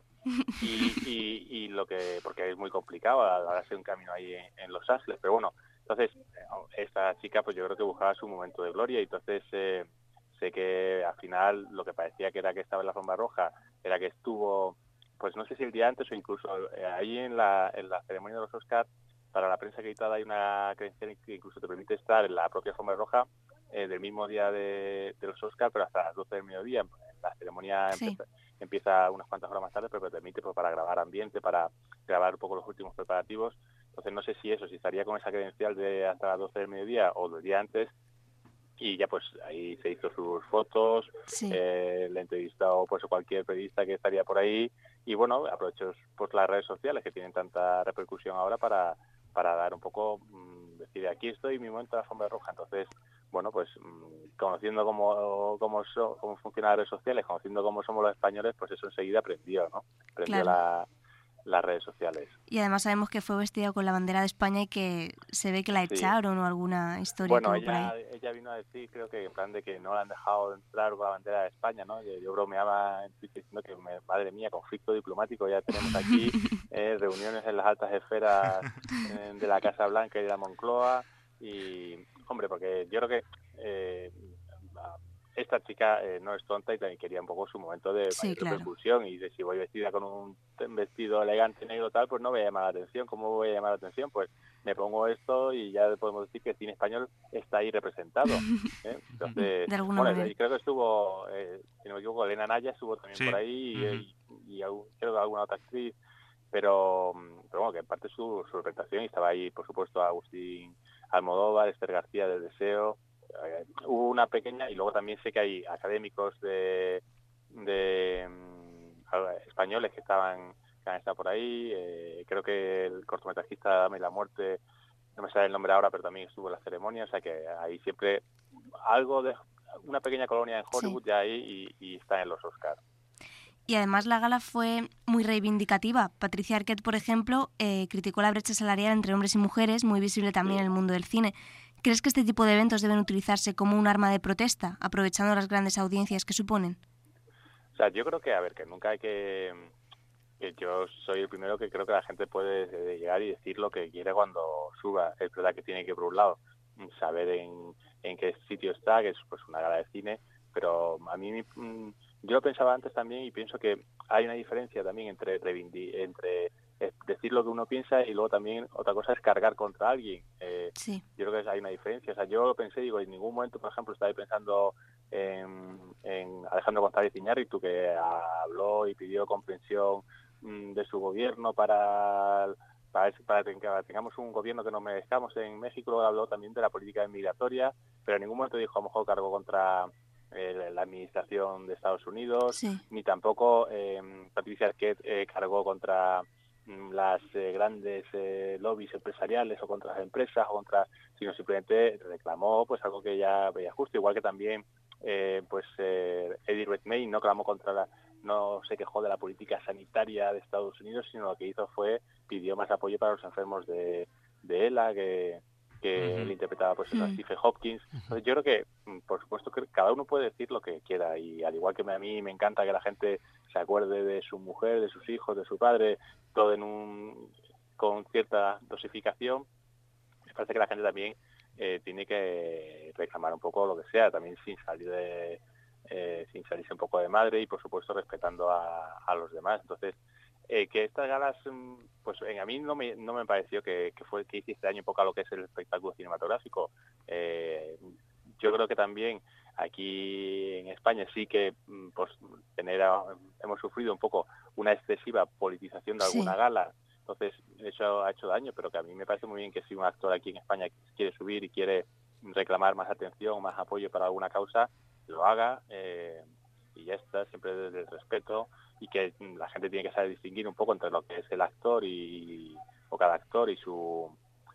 y porque es muy complicado labrarse un camino ahí en Los Ángeles, pero bueno, entonces esta chica pues yo creo que buscaba su momento de gloria, y entonces sé que al final lo que parecía que era que estaba en la alfombra roja era que estuvo, pues no sé si el día antes o incluso ahí en la ceremonia de los Oscars. Para la prensa acreditada hay una credencial que incluso te permite estar en la propia alfombra roja del mismo día de los Oscars, pero hasta las 12 del mediodía. La ceremonia empieza unas cuantas horas más tarde, pero te permite pues, para grabar ambiente, para grabar un poco los últimos preparativos. Entonces no sé si estaría con esa credencial de hasta las 12 del mediodía o del día antes, y ya pues ahí se hizo sus fotos, le entrevistó pues cualquier periodista que estaría por ahí, y bueno, aprovecho pues las redes sociales que tienen tanta repercusión ahora para dar un poco, decir, aquí estoy, mi momento de la alfombra roja. Entonces, bueno, pues conociendo cómo funcionan las redes sociales, conociendo cómo somos los españoles, pues eso enseguida aprendió, ¿no? Aprendió las redes sociales. Y además sabemos que fue vestida con la bandera de España y que se ve que la echaron o alguna historia. Bueno, por ahí. ella vino a decir, creo que en plan de que no la han dejado entrar con la bandera de España, ¿no? Yo bromeaba en Twitter diciendo que, madre mía, conflicto diplomático ya tenemos aquí, reuniones en las altas esferas de la Casa Blanca y de la Moncloa, y, hombre, porque yo creo que esta chica no es tonta y también quería un poco su momento de repercusión, y de si voy vestida con un vestido elegante negro tal, pues no voy a llamar la atención. ¿Cómo voy a llamar la atención? Pues me pongo esto y ya podemos decir que el cine español está ahí representado. Entonces, de alguna manera. Y creo que estuvo, si no me equivoco, Elena Naya estuvo también por ahí, y creo que alguna otra actriz, pero bueno, que en parte su representación, y estaba ahí, por supuesto, Agustín Almodóvar, Esther García del Deseo. Hubo una pequeña, y luego también sé que hay académicos de españoles que han estado por ahí. Creo que el cortometrajista Dame la Muerte, no me sale el nombre ahora, pero también estuvo en la ceremonia. O sea que hay siempre algo de una pequeña colonia en Hollywood ya ahí, y está en los Oscars. Y además la gala fue muy reivindicativa. Patricia Arquette, por ejemplo, criticó la brecha salarial entre hombres y mujeres, muy visible también en el mundo del cine. ¿Crees que este tipo de eventos deben utilizarse como un arma de protesta, aprovechando las grandes audiencias que suponen? O sea, yo creo que, que nunca hay que yo soy el primero que creo que la gente puede llegar y decir lo que quiere cuando suba. Es verdad que tiene que, por un lado, saber en qué sitio está, que es pues una gala de cine, pero a mí yo lo pensaba antes también, y pienso que hay una diferencia también entre decir lo que uno piensa y luego también otra cosa es cargar contra alguien. Yo creo que hay una diferencia. O sea, yo lo pensé, digo, en ningún momento, por ejemplo, estaba pensando en Alejandro González Iñárritu, que habló y pidió comprensión de su gobierno para que tengamos un gobierno que nos merezcamos en México. Luego habló también de la política migratoria, pero en ningún momento dijo a lo mejor cargo contra la administración de Estados Unidos, ni tampoco Patricia Arquette cargó contra las grandes lobbies empresariales o contra las empresas, sino simplemente reclamó pues algo que ella veía justo, igual que también Eddie Redmayne no se quejó de la política sanitaria de Estados Unidos, sino lo que hizo fue pidió más apoyo para los enfermos de ELA, que él interpretaba pues a Stephen Hopkins. Entonces, yo creo que, por supuesto, que cada uno puede decir lo que quiera, y al igual que a mí me encanta que la gente se acuerde de su mujer, de sus hijos, de su padre, todo con cierta dosificación, me parece que la gente también tiene que reclamar un poco lo que sea, también sin salirse un poco de madre, y por supuesto respetando a los demás. Entonces, que estas galas, pues a mí no me pareció que hice este año un poco a lo que es el espectáculo cinematográfico. Yo creo que también aquí en España sí que pues hemos sufrido un poco una excesiva politización de alguna gala, entonces eso ha hecho daño, pero que a mí me parece muy bien que si un actor aquí en España quiere subir y quiere reclamar más atención, más apoyo para alguna causa, lo haga, y ya está, siempre desde el respeto, y que la gente tiene que saber distinguir un poco entre lo que es el actor o cada actor y su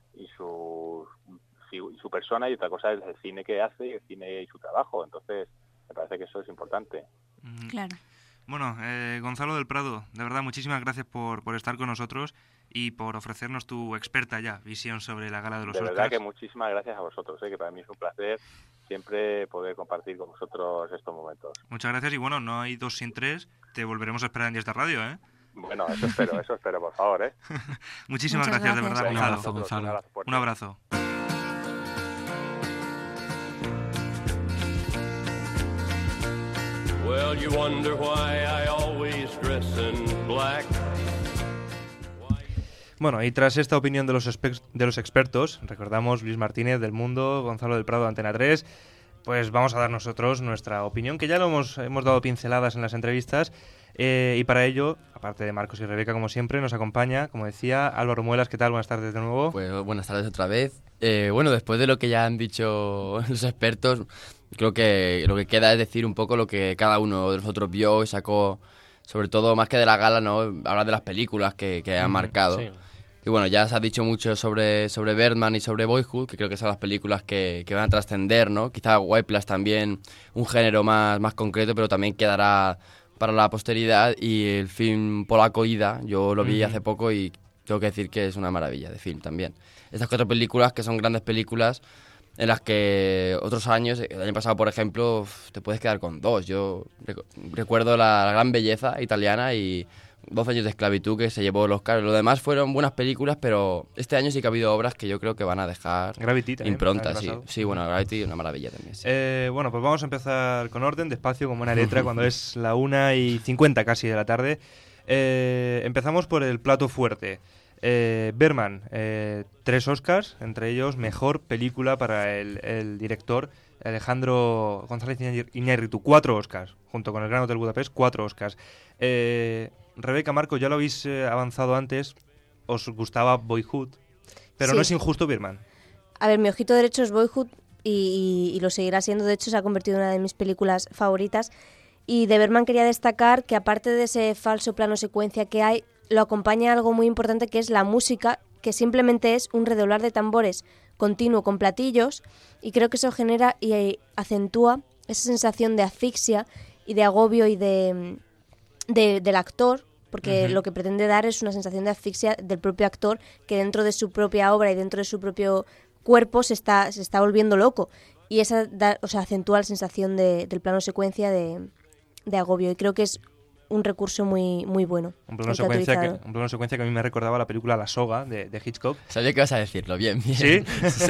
persona, y otra cosa es el cine que hace, el cine y su trabajo. Entonces me parece que eso es importante. Claro. Bueno, Gonzalo del Prado, de verdad muchísimas gracias por estar con nosotros y por ofrecernos tu experta ya visión sobre la gala de los Oscars. De verdad que muchísimas gracias a vosotros, que para mí es un placer siempre poder compartir con vosotros estos momentos. Muchas gracias, y bueno, no hay 2 sin 3, te volveremos a esperar en Días de Radio, ¿eh? Bueno, eso espero, por favor, ¿eh? Muchísimas gracias, de verdad, Venga, Gonzalo. Un abrazo. Well, you wonder why I always dress in black. Bueno, y tras esta opinión de los expertos, recordamos Luis Martínez del Mundo, Gonzalo del Prado de Antena 3, pues vamos a dar nosotros nuestra opinión, que ya lo hemos dado pinceladas en las entrevistas, y para ello, aparte de Marcos y Rebeca, como siempre, nos acompaña, como decía, Álvaro Muelas. ¿Qué tal? Buenas tardes de nuevo. Pues buenas tardes otra vez. Bueno, después de lo que ya han dicho los expertos, creo que lo que queda es decir un poco lo que cada uno de nosotros vio y sacó, sobre todo más que de la gala, ¿no? Hablar de las películas que han marcado. Sí. Y bueno, ya se ha dicho mucho sobre Birdman y sobre Boyhood, que creo que son las películas que van a trascender, ¿no? Quizá Whiplash también, un género más concreto, pero también quedará para la posteridad. Y el film polaco Ida, yo lo vi hace poco y tengo que decir que es una maravilla de film también. Estas 4 películas que son grandes películas en las que otros años, el año pasado por ejemplo, te puedes quedar con 2. Yo recuerdo la Gran Belleza italiana y 12 años de esclavitud, que se llevó el Oscar. Lo demás fueron buenas películas, pero este año sí que ha habido obras que yo creo que van a dejar Gravity también, impronta. Sí, bueno, Gravity es una maravilla también. Sí. Bueno, pues vamos a empezar con orden, despacio, con buena letra, cuando es la 1:50 casi de la tarde. Empezamos por el plato fuerte. Birdman, 3 Oscars, entre ellos mejor película para el director Alejandro González Iñárritu, 4 Oscars, junto con el Gran Hotel Budapest, 4 Oscars. Rebeca, Marco, ya lo habéis avanzado antes, os gustaba Boyhood, pero sí. ¿No es injusto Birdman? A ver, mi ojito derecho es Boyhood y lo seguirá siendo. De hecho, se ha convertido en una de mis películas favoritas. Y de Birdman quería destacar que, aparte de ese falso plano secuencia que hay, lo acompaña algo muy importante, que es la música, que simplemente es un redoblar de tambores continuo con platillos, y creo que eso genera y acentúa esa sensación de asfixia y de agobio y del actor, porque lo que pretende dar es una sensación de asfixia del propio actor, que dentro de su propia obra y dentro de su propio cuerpo se está volviendo loco, y esa acentúa la sensación del plano secuencia de agobio, y creo que es un recurso muy muy bueno. Un plano secuencia que a mí me recordaba la película La Soga de Hitchcock. Sabía que ibas a decirlo, bien. ¿Sí?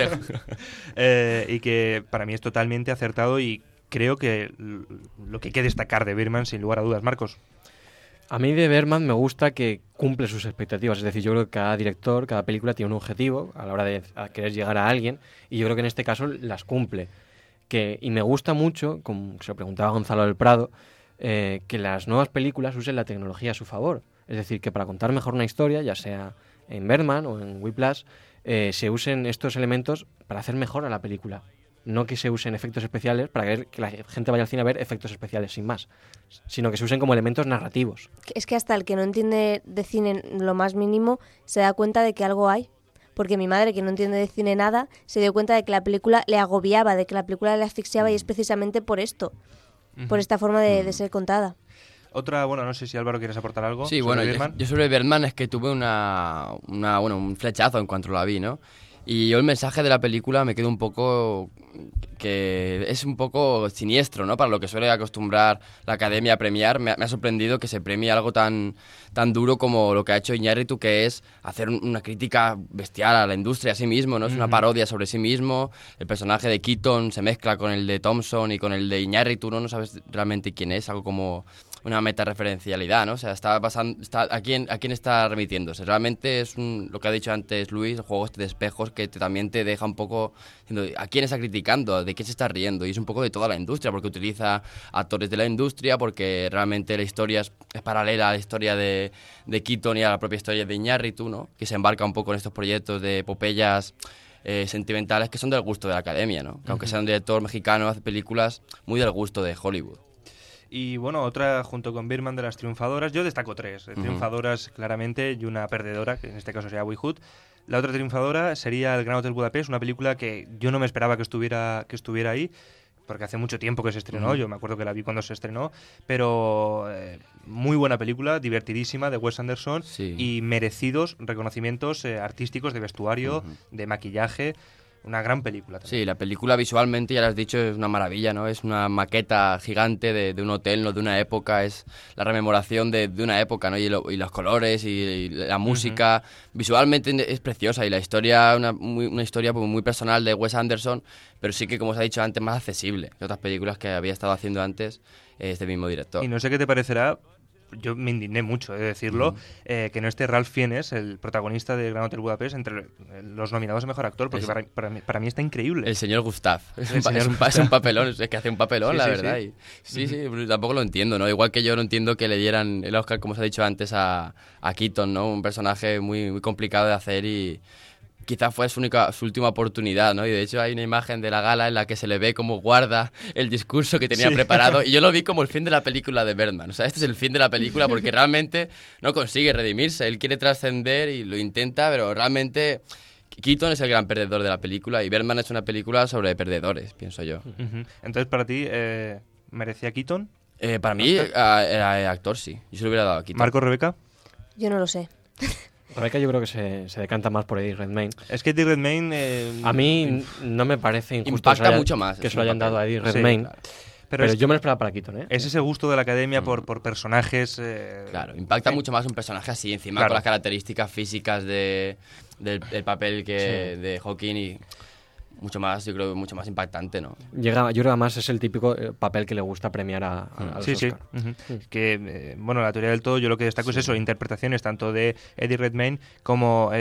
Y que para mí es totalmente acertado, y creo que lo que hay que destacar de Birdman, sin lugar a dudas. Marcos. A mí de Birdman me gusta que cumple sus expectativas, es decir, yo creo que cada director, cada película tiene un objetivo a la hora de querer llegar a alguien, y yo creo que en este caso las cumple. Y me gusta mucho, como se lo preguntaba Gonzalo del Prado, que las nuevas películas usen la tecnología a su favor. Es decir, que para contar mejor una historia, ya sea en Birdman o en Whiplash, se usen estos elementos para hacer mejor a la película. No que se usen efectos especiales para que la gente vaya al cine a ver efectos especiales sin más, sino que se usen como elementos narrativos. Es que hasta el que no entiende de cine lo más mínimo se da cuenta de que algo hay. Porque mi madre, que no entiende de cine nada, se dio cuenta de que la película le agobiaba, de que la película le asfixiaba, y es precisamente por esto, por esta forma de ser contada. Otra, bueno, no sé si Álvaro quieres aportar algo. Sí, bueno, yo sobre Birdman es que tuve un flechazo en cuanto la vi, ¿no? Y yo el mensaje de la película me quedó un poco que es un poco siniestro, ¿no? Para lo que suele acostumbrar la Academia a premiar, me ha sorprendido que se premie algo tan duro como lo que ha hecho Iñárritu, que es hacer una crítica bestial a la industria a sí mismo, ¿no? Es una parodia sobre sí mismo. El personaje de Keaton se mezcla con el de Thompson y con el de Iñárritu, ¿no? No sabes realmente quién es, algo como una meta-referencialidad, ¿no? O sea, ¿a quién está remitiéndose? Realmente es lo que ha dicho antes Luis, el juego de espejos que también te deja un poco diciendo, ¿a quién está criticando? ¿De qué se está riendo? Y es un poco de toda la industria, porque utiliza actores de la industria, porque realmente la historia es paralela a la historia de Keaton y a la propia historia de Iñárritu, ¿no? Que se embarca un poco en estos proyectos de epopeyas sentimentales que son del gusto de la academia, ¿no? Que aunque sea un director mexicano, hace películas muy del gusto de Hollywood. Y bueno, otra junto con Birdman de las triunfadoras, yo destaco 3 triunfadoras claramente y una perdedora, que en este caso sería Boyhood. La otra triunfadora sería El Gran Hotel Budapest, una película que yo no me esperaba que estuviera ahí, porque hace mucho tiempo que se estrenó, yo me acuerdo que la vi cuando se estrenó, pero muy buena película, divertidísima, de Wes Anderson, y merecidos reconocimientos artísticos de vestuario, de maquillaje. Una gran película también. Sí, la película visualmente, ya lo has dicho, es una maravilla, ¿no? Es una maqueta gigante de un hotel, ¿no? De una época, es la rememoración de una época, ¿no? Y los colores y la música, visualmente es preciosa, y la historia, una historia pues, muy personal de Wes Anderson, pero sí que, como os ha dicho antes, más accesible que otras películas que había estado haciendo antes este mismo director. Y no sé qué te parecerá, yo me indigné mucho, he de decirlo, que no esté Ralph Fiennes, el protagonista de Gran Hotel Budapest, entre los nominados a Mejor Actor, porque para mí está increíble. El señor Gustav. Es un papelón, es que hace un papelón, la verdad. Sí, tampoco lo entiendo, ¿no? Igual que yo no entiendo que le dieran el Oscar, como os ha dicho antes, a Keaton, ¿no? Un personaje muy, muy complicado de hacer y quizás fue su última oportunidad, ¿no? Y de hecho hay una imagen de la gala en la que se le ve cómo guarda el discurso que tenía preparado, y yo lo vi como el fin de la película de Birdman. O sea, este es el fin de la película porque realmente no consigue redimirse. Él quiere trascender y lo intenta, pero realmente Keaton es el gran perdedor de la película y Birdman es una película sobre perdedores, pienso yo. Entonces, para ti, ¿merecía Keaton? Para mí, era actor, sí. Yo se lo hubiera dado a Keaton. ¿Marco, Rebeca? Yo no lo sé. Rebeca yo creo que se decanta más por Eddie Redmayne. Es que Eddie Redmayne... a mí no me parece injusto impacta mucho más que se lo hayan dado a Eddie Redmayne. Claro. Pero yo me lo esperaba para Keaton, ¿eh? Es ese gusto de la academia por personajes... Claro, impacta mucho más un personaje así, encima con las características físicas del papel de Hawking y... mucho más, yo creo, mucho más impactante, ¿no? Yo creo que además es el típico papel que le gusta premiar a los Oscar. Que, bueno, la teoría del todo, yo lo que destaco es eso, interpretaciones tanto de Eddie Redmayne como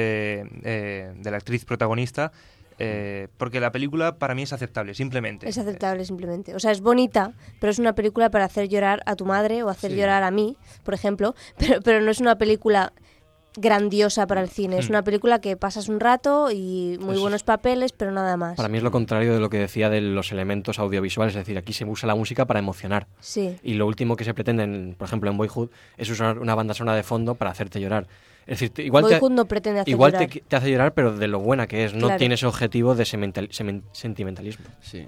de la actriz protagonista, porque la película para mí es aceptable, simplemente. Es aceptable, simplemente. O sea, es bonita, pero es una película para hacer llorar a tu madre o hacer llorar a mí, por ejemplo, pero no es una película grandiosa para el cine. Es una película que pasas un rato y muy buenos papeles, pero nada más. Para mí es lo contrario de lo que decía de los elementos audiovisuales, es decir, aquí se usa la música para emocionar. Sí. Y lo último que se pretende, por ejemplo, en Boyhood, es usar una banda sonora de fondo para hacerte llorar. Es decir, igual Boyhood no pretende hacer igual llorar. te hace llorar, pero de lo buena que es. No tiene ese objetivo de sentimentalismo. Sí.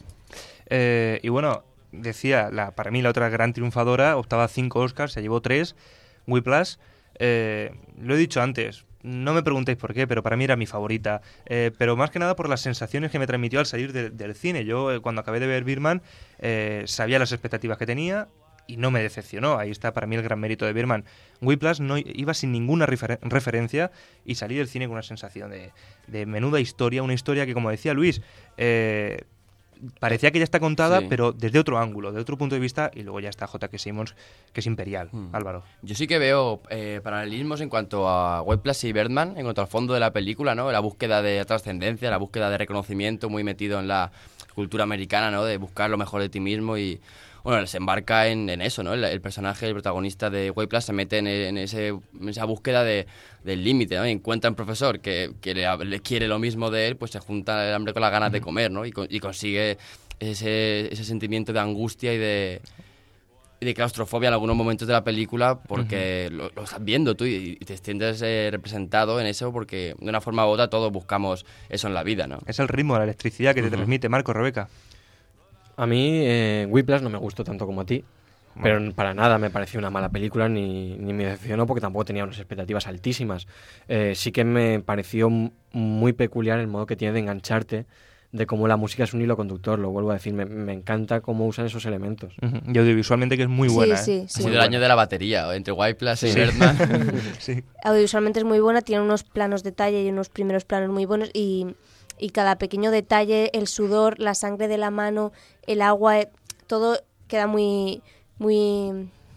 Y bueno, decía, para mí la otra gran triunfadora, optaba a 5 Oscars, se llevó 3, Whiplash. Lo he dicho antes, no me preguntéis por qué, pero para mí era mi favorita, pero más que nada por las sensaciones que me transmitió al salir del cine. Yo cuando acabé de ver Birdman sabía las expectativas que tenía y no me decepcionó. Ahí está para mí el gran mérito de Birdman. Whiplash no iba sin ninguna referencia y salí del cine con una sensación de menuda historia, una historia que, como decía Luis, parecía que ya está contada, pero desde otro ángulo, de otro punto de vista, y luego ya está J.K. Simmons, que es imperial. Álvaro. Yo sí que veo paralelismos en cuanto a Whiplash y Birdman, en cuanto al fondo de la película, ¿no? La búsqueda de trascendencia, la búsqueda de reconocimiento, muy metido en la cultura americana, ¿no? De buscar lo mejor de ti mismo y... Bueno, se embarca en eso, ¿no? El personaje, el protagonista de Whiplash se mete en esa búsqueda del límite, ¿no? Y encuentra un profesor que le quiere lo mismo de él, pues se junta el hambre con las ganas de comer, ¿no? Y consigue ese sentimiento de angustia y de claustrofobia en algunos momentos de la película porque lo estás viendo tú y te sientes representado en eso porque de una forma u otra todos buscamos eso en la vida, ¿no? Es el ritmo, la electricidad que te transmite. Marco, Rebeca. A mí Whiplash no me gustó tanto como a ti, pero para nada me pareció una mala película ni me decepcionó porque tampoco tenía unas expectativas altísimas. Sí que me pareció muy peculiar el modo que tiene de engancharte, de cómo la música es un hilo conductor, lo vuelvo a decir, me encanta cómo usan esos elementos. Y audiovisualmente que es muy buena. Sí. Ha sido el año de la batería, entre Whiplash y Birdman. Audiovisualmente es muy buena, tiene unos planos de detalle y unos primeros planos muy buenos y cada pequeño detalle, el sudor, la sangre de la mano, el agua, todo queda muy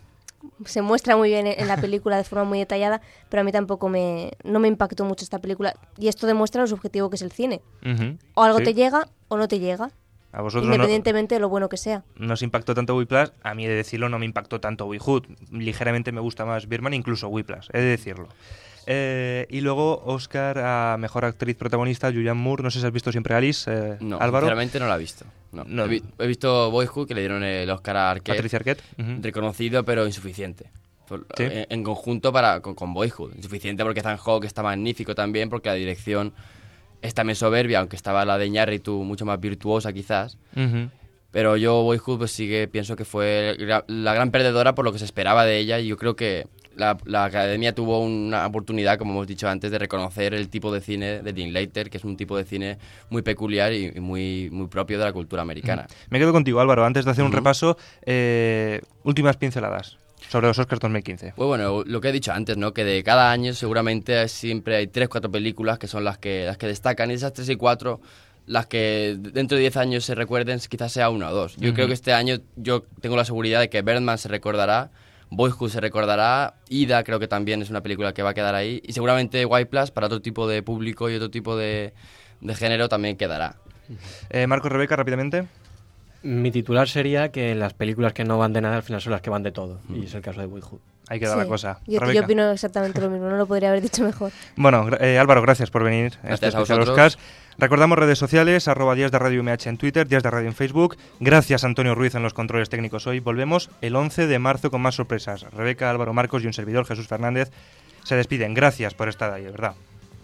se muestra muy bien en la película de forma muy detallada, pero a mí tampoco no me impactó mucho esta película. Y esto demuestra lo subjetivo que es el cine. O algo te llega o no te llega. A vosotros independientemente de lo bueno que sea. Nos impactó tanto Whiplash, a mí he de decirlo, no me impactó tanto Boyhood. Ligeramente me gusta más Birdman, incluso Whiplash, he de decirlo. Y luego Oscar a Mejor Actriz Protagonista, Julianne Moore. No sé si has visto siempre Alice, no, Álvaro. Sinceramente no la he visto. No. He visto Boyhood, que le dieron el Oscar a Arquette. Patricia Arquette. Reconocido, pero insuficiente. ¿Sí? En conjunto con Boyhood. Insuficiente porque Ethan Hawke está magnífico también, porque la dirección es también soberbia, aunque estaba la de Iñárritu mucho más virtuosa quizás. Pero yo Boyhood pues pienso que fue la gran perdedora por lo que se esperaba de ella, y yo creo que la Academia tuvo una oportunidad, como hemos dicho antes, de reconocer el tipo de cine de Linklater, que es un tipo de cine muy peculiar y muy, muy propio de la cultura americana. Me quedo contigo, Álvaro, antes de hacer un repaso, últimas pinceladas sobre los Oscars 2015. Pues bueno, lo que he dicho antes, ¿no? Que de cada año seguramente siempre hay 3-4 películas que son las que destacan, y esas 3 y 4, las que dentro de 10 años se recuerden, quizás sea 1 o 2. Yo creo que este año yo tengo la seguridad de que Birdman se recordará, Boyhood se recordará, Ida creo que también es una película que va a quedar ahí, y seguramente Whiplash para otro tipo de público y otro tipo de género también quedará. Marcos, Rebeca, rápidamente. Mi titular sería que las películas que no van de nada al final son las que van de todo, y es el caso de Boyhood. Ahí queda la cosa. Yo opino exactamente lo mismo, no lo podría haber dicho mejor. Bueno, Álvaro, gracias por venir a este especial Oscars. Recordamos redes sociales, @Días de Radio MH en Twitter, Días de Radio en Facebook. Gracias Antonio Ruiz en los controles técnicos hoy. Volvemos el 11 de marzo con más sorpresas. Rebeca, Álvaro, Marcos y un servidor, Jesús Fernández, se despiden. Gracias por estar ahí, de verdad.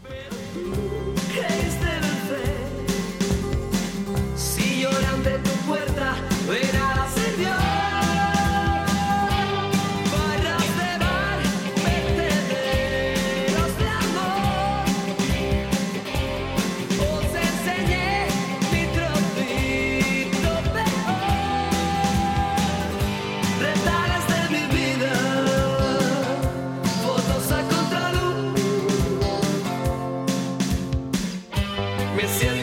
Si llorando en tu puerta, de nada sirvió. Barras de bar, vertederos de amor. Os enseñé mi trocito peor. Retales de mi vida, fotos a contraluz. Me siento